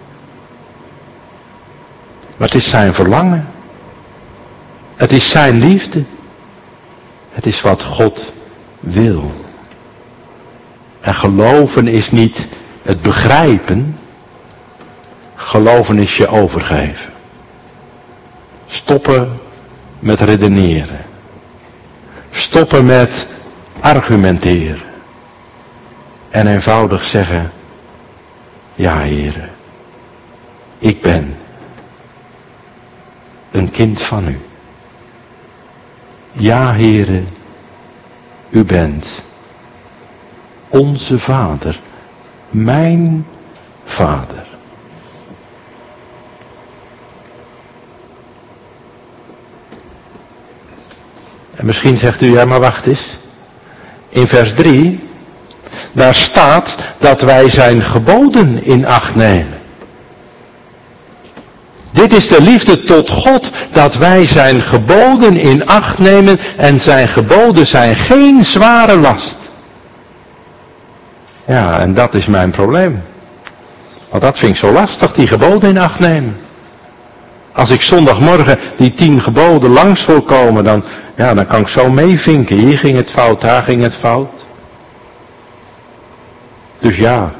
Maar het is zijn verlangen. Het is zijn liefde. Het is wat God wil. En geloven is niet het begrijpen. Geloven is je overgeven. Stoppen met redeneren. Stoppen met argumenteren. En eenvoudig zeggen, ja Heere, ik ben een kind van u. Ja Heere, u bent onze Vader, mijn Vader. En misschien zegt u, ja maar wacht eens. In vers drie, daar staat dat wij zijn geboden in acht nemen. Dit is de liefde tot God, dat wij zijn geboden in acht nemen en zijn geboden zijn geen zware last. Ja, en dat is mijn probleem. Want dat vind ik zo lastig, die geboden in acht nemen. Als ik zondagmorgen die tien geboden langs wil komen, dan, ja, dan kan ik zo meevinken. Hier ging het fout, daar ging het fout. Dus ja.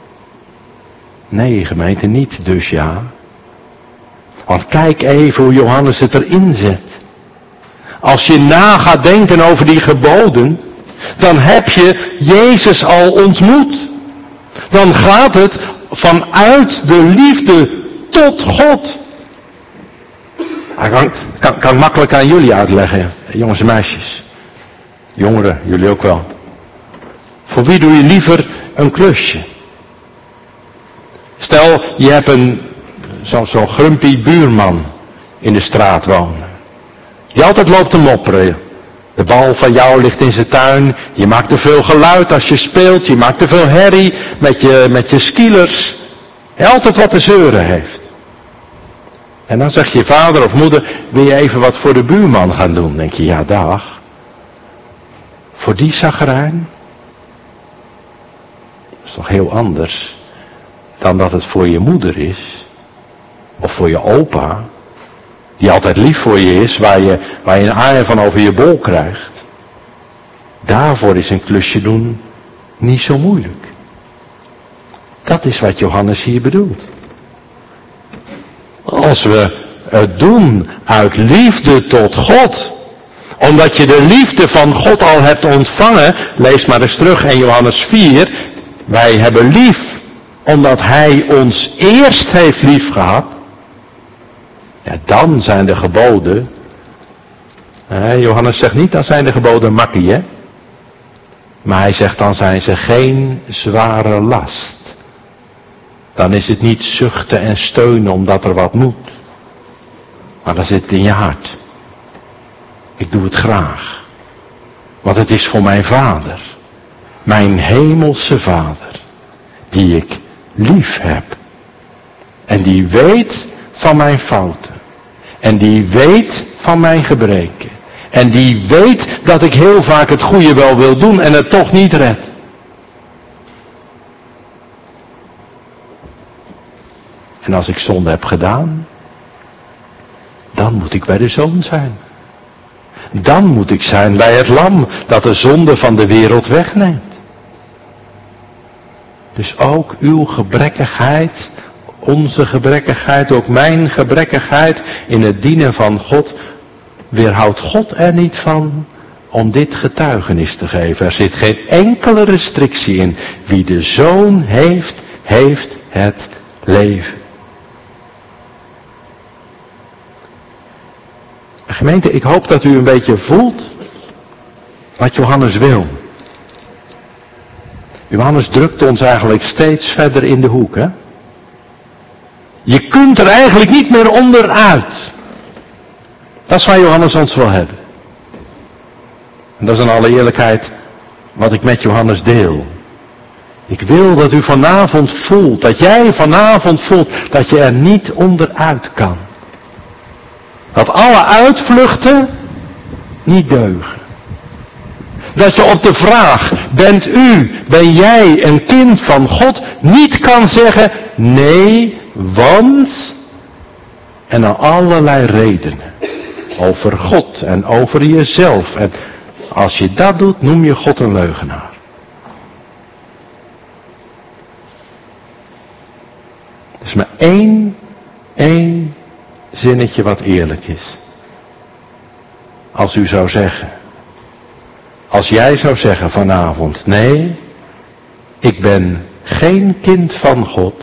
Nee, gemeente, niet dus ja. Want kijk even hoe Johannes het erin zet. Als je na gaat denken over die geboden, dan heb je Jezus al ontmoet. Dan gaat het vanuit de liefde tot God. Dat kan, kan, kan makkelijk aan jullie uitleggen, jongens en meisjes. Jongeren, jullie ook wel. Voor wie doe je liever een klusje? Stel, je hebt een zo'n zo grumpy buurman in de straat wonen. Die altijd loopt te mopperen. De bal van jou ligt in zijn tuin. Je maakt te veel geluid als je speelt. Je maakt te veel herrie met je, met je skilers. Hij altijd wat te zeuren heeft. En dan zegt je vader of moeder, wil je even wat voor de buurman gaan doen? Dan denk je, ja dag. Voor die zagrijn? Dat is toch heel anders dan dat het voor je moeder is. Of voor je opa, die altijd lief voor je is, waar je, waar je een aaier van over je bol krijgt. Daarvoor is een klusje doen niet zo moeilijk. Dat is wat Johannes hier bedoelt. Als we het doen uit liefde tot God, omdat je de liefde van God al hebt ontvangen, lees maar eens terug in Johannes vier, wij hebben lief omdat Hij ons eerst heeft lief gehad. Ja, dan zijn de geboden, eh, Johannes zegt niet dan zijn de geboden makkie, hè? Maar hij zegt dan zijn ze geen zware last. Dan is het niet zuchten en steunen omdat er wat moet. Maar dan zit het in je hart. Ik doe het graag. Want het is voor mijn Vader. Mijn hemelse Vader. Die ik lief heb. En die weet van mijn fouten. En die weet van mijn gebreken. En die weet dat ik heel vaak het goede wel wil doen en het toch niet red. En als ik zonde heb gedaan, dan moet ik bij de Zoon zijn. Dan moet ik zijn bij het lam dat de zonde van de wereld wegneemt. Dus ook uw gebrekkigheid, onze gebrekkigheid, ook mijn gebrekkigheid in het dienen van God, weerhoudt God er niet van om dit getuigenis te geven. Er zit geen enkele restrictie in. Wie de Zoon heeft, heeft het leven. Gemeente, ik hoop dat u een beetje voelt wat Johannes wil. Johannes drukt ons eigenlijk steeds verder in de hoek, hè? Je kunt er eigenlijk niet meer onderuit. Dat is waar Johannes ons wil hebben. En dat is in alle eerlijkheid wat ik met Johannes deel. Ik wil dat u vanavond voelt, dat jij vanavond voelt, dat je er niet onderuit kan. Dat alle uitvluchten niet deugen. Dat je op de vraag, bent u, ben jij een kind van God, niet kan zeggen, nee, want, en dan allerlei redenen. Over God en over jezelf. En als je dat doet, noem je God een leugenaar. Er is maar één, één zinnetje wat eerlijk is. Als u zou zeggen, als jij zou zeggen vanavond, nee, ik ben geen kind van God,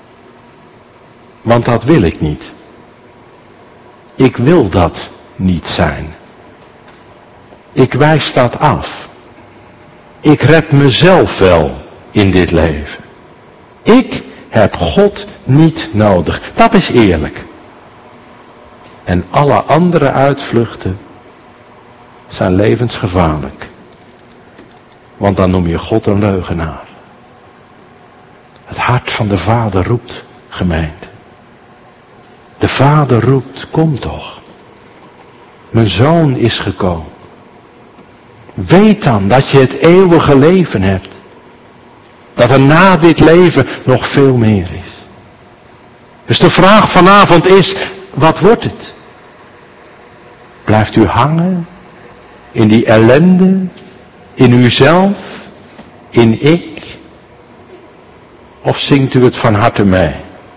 want dat wil ik niet. Ik wil dat niet zijn. Ik wijs dat af. Ik red mezelf wel in dit leven. Ik heb God niet nodig. Dat is eerlijk. En alle andere uitvluchten zijn levensgevaarlijk. Want dan noem je God een leugenaar. Het hart van de Vader roept, gemeente. De Vader roept, kom toch. Mijn Zoon is gekomen. Weet dan dat je het eeuwige leven hebt. Dat er na dit leven nog veel meer is. Dus de vraag vanavond is, wat wordt het? Blijft u hangen in die ellende, in uzelf, in ik? Of zingt u het van harte mee?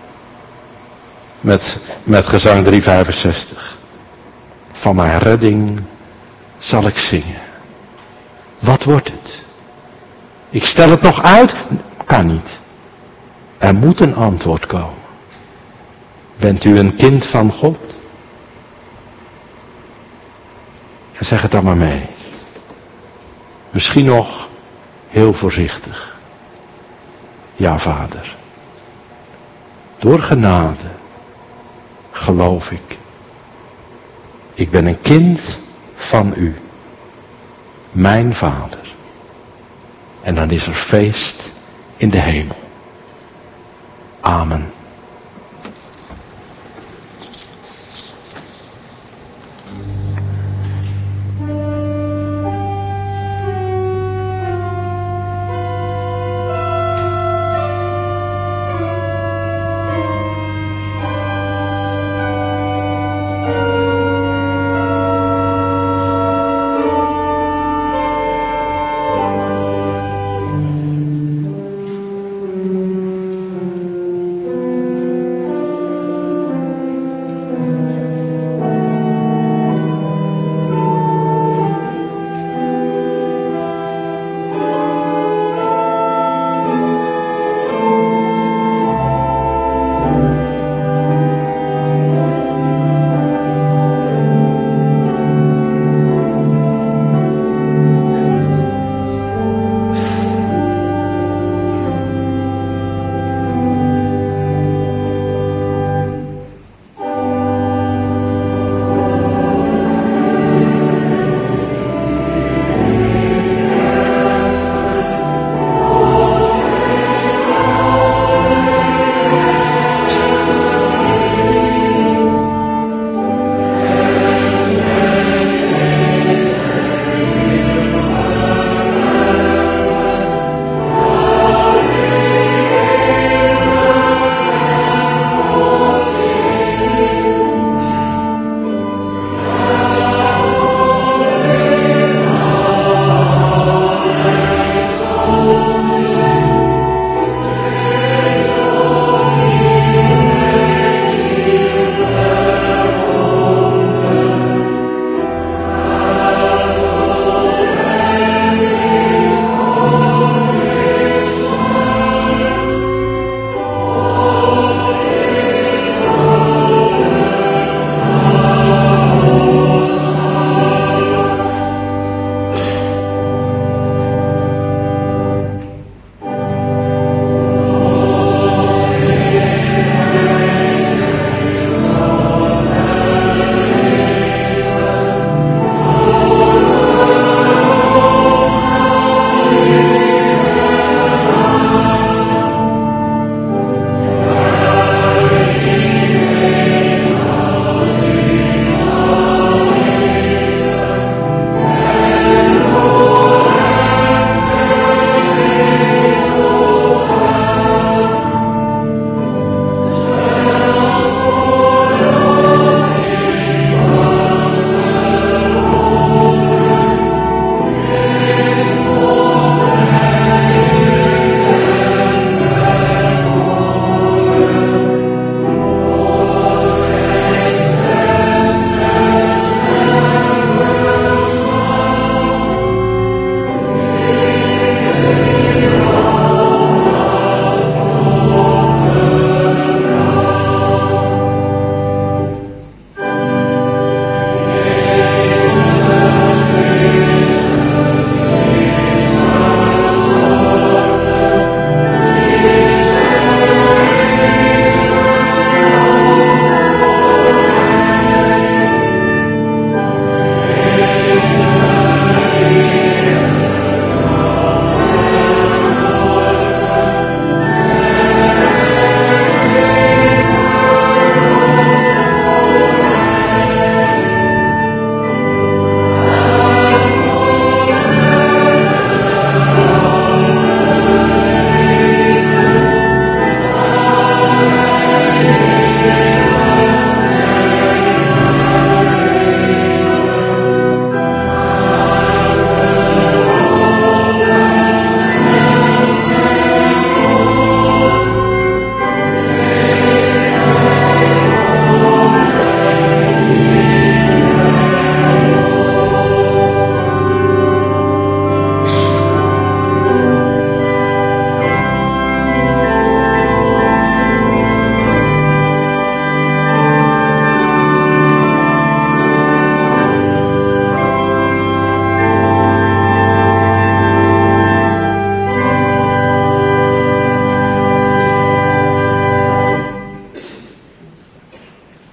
Met, met gezang driehonderdvijfenzestig. Van mijn redding zal ik zingen. Wat wordt het? Ik stel het nog uit? Kan niet. Er moet een antwoord komen. Bent u een kind van God? En zeg het dan maar mee. Misschien nog heel voorzichtig. Ja, Vader. Door genade geloof ik. Ik ben een kind van u. Mijn Vader. En dan is er feest in de hemel. Amen.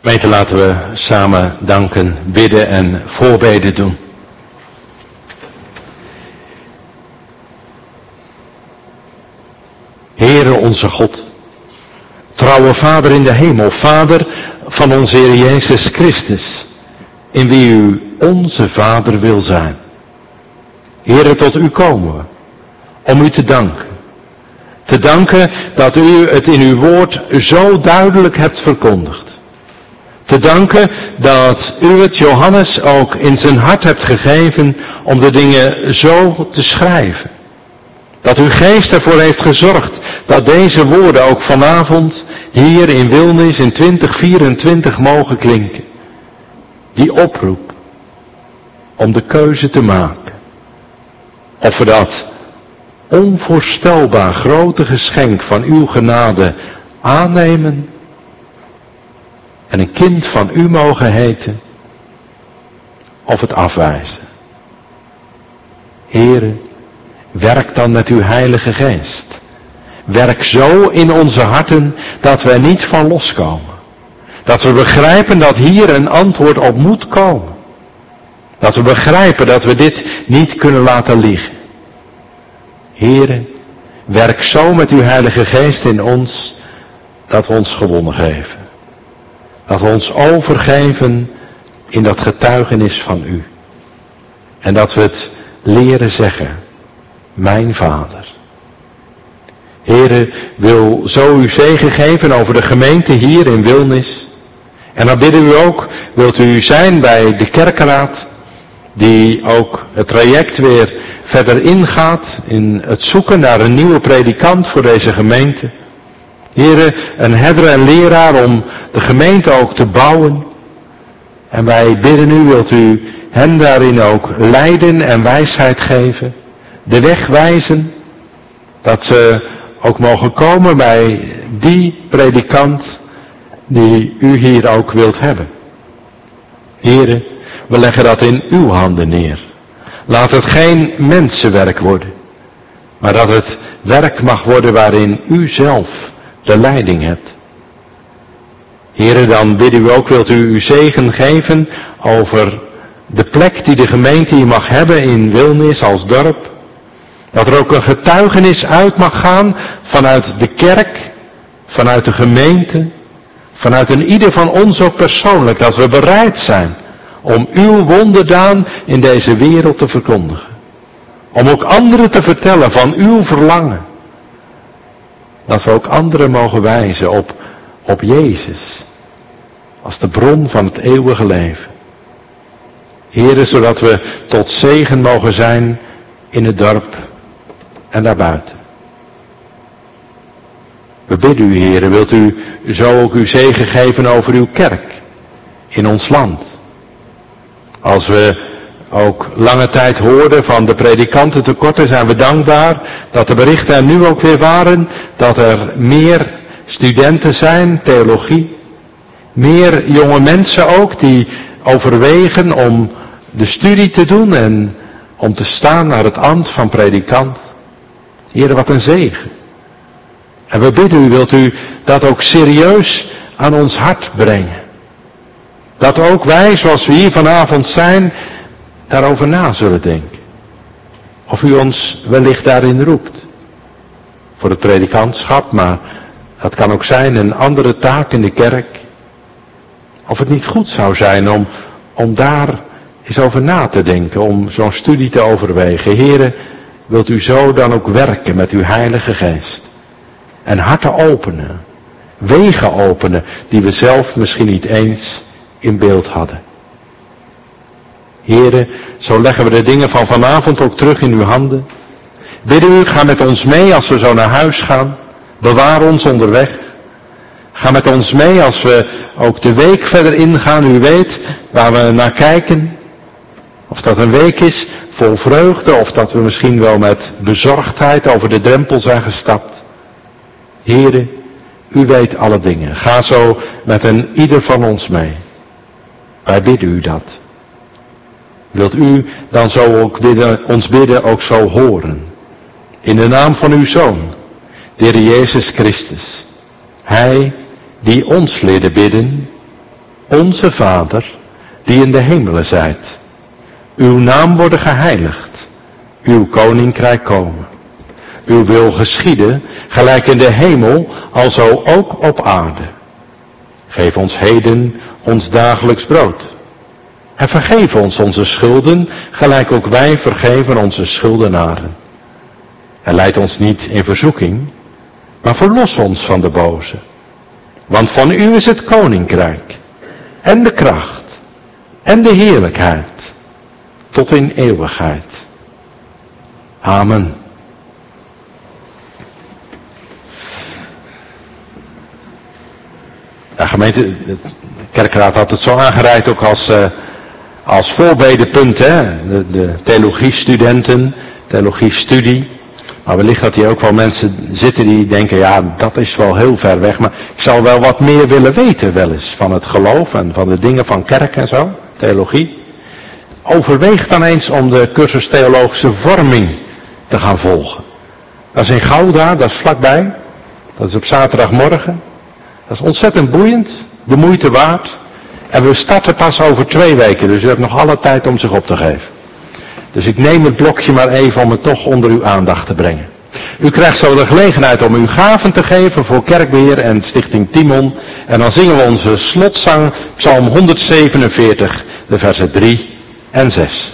Gemeente, laten we samen danken, bidden en voorbeden doen. Heere onze God, trouwe Vader in de hemel, Vader van onze Heer Jezus Christus, in wie u onze Vader wil zijn. Heere, tot u komen we, om u te danken. Te danken dat u het in uw woord zo duidelijk hebt verkondigd. Te danken dat u het Johannes ook in zijn hart hebt gegeven om de dingen zo te schrijven. Dat uw geest ervoor heeft gezorgd dat deze woorden ook vanavond hier in Wilnis in twintig vierentwintig mogen klinken. Die oproep om de keuze te maken. Of we dat onvoorstelbaar grote geschenk van uw genade aannemen en een kind van u mogen heten, of het afwijzen. Heere, werk dan met uw Heilige Geest. Werk zo in onze harten dat we er niet van loskomen. Dat we begrijpen dat hier een antwoord op moet komen. Dat we begrijpen dat we dit niet kunnen laten liggen. Heere, werk zo met uw Heilige Geest in ons, dat we ons gewonnen geven. Dat we ons overgeven in dat getuigenis van u. En dat we het leren zeggen, mijn Vader. Heere, wil zo uw zegen geven over de gemeente hier in Wilnis. En dan bidden u ook, wilt u zijn bij de kerkenraad, die ook het traject weer verder ingaat in het zoeken naar een nieuwe predikant voor deze gemeente. Heere, een herder en leraar om de gemeente ook te bouwen. En wij bidden u, wilt u hen daarin ook leiden en wijsheid geven, de weg wijzen, dat ze ook mogen komen bij die predikant die u hier ook wilt hebben. Heere, we leggen dat in uw handen neer. Laat het geen mensenwerk worden, maar dat het werk mag worden waarin u zelf de leiding hebt. Heere, dan bidden u ook, wilt u uw zegen geven over de plek die de gemeente hier mag hebben in Wilnis als dorp. Dat er ook een getuigenis uit mag gaan vanuit de kerk, vanuit de gemeente, vanuit een ieder van ons ook persoonlijk. Dat we bereid zijn om uw wonderdaan in deze wereld te verkondigen. Om ook anderen te vertellen van uw verlangen. Dat we ook anderen mogen wijzen op, op Jezus. Als de bron van het eeuwige leven. Heere, zodat we tot zegen mogen zijn in het dorp en daarbuiten. We bidden u, Heere, wilt u zo ook uw zegen geven over uw kerk in ons land. Als we ook lange tijd hoorden van de predikantentekorten, zijn we dankbaar dat de berichten er nu ook weer waren, dat er meer studenten zijn, theologie, meer jonge mensen ook die overwegen om de studie te doen en om te staan naar het ambt van predikant. Heere, wat een zegen. En we bidden u, wilt u dat ook serieus aan ons hart brengen. Dat ook wij, zoals we hier vanavond zijn, daarover na zullen denken. Of u ons wellicht daarin roept. Voor het predikantschap, maar dat kan ook zijn een andere taak in de kerk. Of het niet goed zou zijn om, om daar eens over na te denken, om zo'n studie te overwegen. Heere, wilt u zo dan ook werken met uw Heilige Geest. En harten openen, wegen openen, die we zelf misschien niet eens in beeld hadden. Heere, zo leggen we de dingen van vanavond ook terug in uw handen. Bidden u, ga met ons mee als we zo naar huis gaan. Bewaar ons onderweg. Ga met ons mee als we ook de week verder ingaan. U weet waar we naar kijken. Of dat een week is vol vreugde, of dat we misschien wel met bezorgdheid over de drempel zijn gestapt. Heere, u weet alle dingen. Ga zo met een ieder van ons mee. Wij bidden u dat. Wilt u dan zo ook bidden, ons bidden ook zo horen. In de naam van uw Zoon, de Heer Jezus Christus. Hij die ons leerde bidden Onze Vader, die in de hemelen zijt. Uw naam worden geheiligd. Uw koninkrijk komen. Uw wil geschieden, gelijk in de hemel, alzo ook op aarde. Geef ons heden ons dagelijks brood. En vergeef ons onze schulden, gelijk ook wij vergeven onze schuldenaren. En leid ons niet in verzoeking, maar verlos ons van de boze. Want van u is het koninkrijk, en de kracht, en de heerlijkheid, tot in eeuwigheid. Amen. De gemeente, de kerkraad had het zo aangereikt ook als, uh, als voorbedepunt, hè? De, de theologiestudenten, theologiestudie. Maar wellicht dat hier ook wel mensen zitten die denken, ja, dat is wel heel ver weg. Maar ik zou wel wat meer willen weten wel eens van het geloof en van de dingen van kerk en zo, theologie. Overweeg dan eens om de cursus theologische vorming te gaan volgen. Dat is in Gouda, dat is vlakbij. Dat is op zaterdagmorgen. Dat is ontzettend boeiend, de moeite waard. En we starten pas over twee weken, dus u hebt nog alle tijd om zich op te geven. Dus ik neem het blokje maar even om het toch onder uw aandacht te brengen. U krijgt zo de gelegenheid om uw gaven te geven voor kerkbeheer en Stichting Timon. En dan zingen we onze slotzang, Psalm honderdzevenenveertig, de versen drie en zes.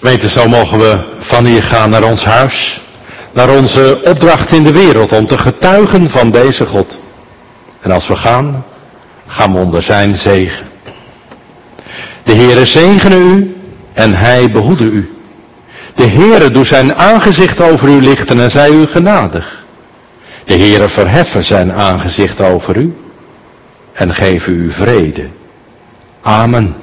Gemeente, zo mogen we van hier gaan naar ons huis. Naar onze opdracht in de wereld om te getuigen van deze God. En als we gaan, gaan we onder zijn zegen. De Heere zegene u en hij behoede u. De Heere doet zijn aangezicht over u lichten en zij u genadig. De Heere verheffen zijn aangezicht over u en geven u vrede. Amen.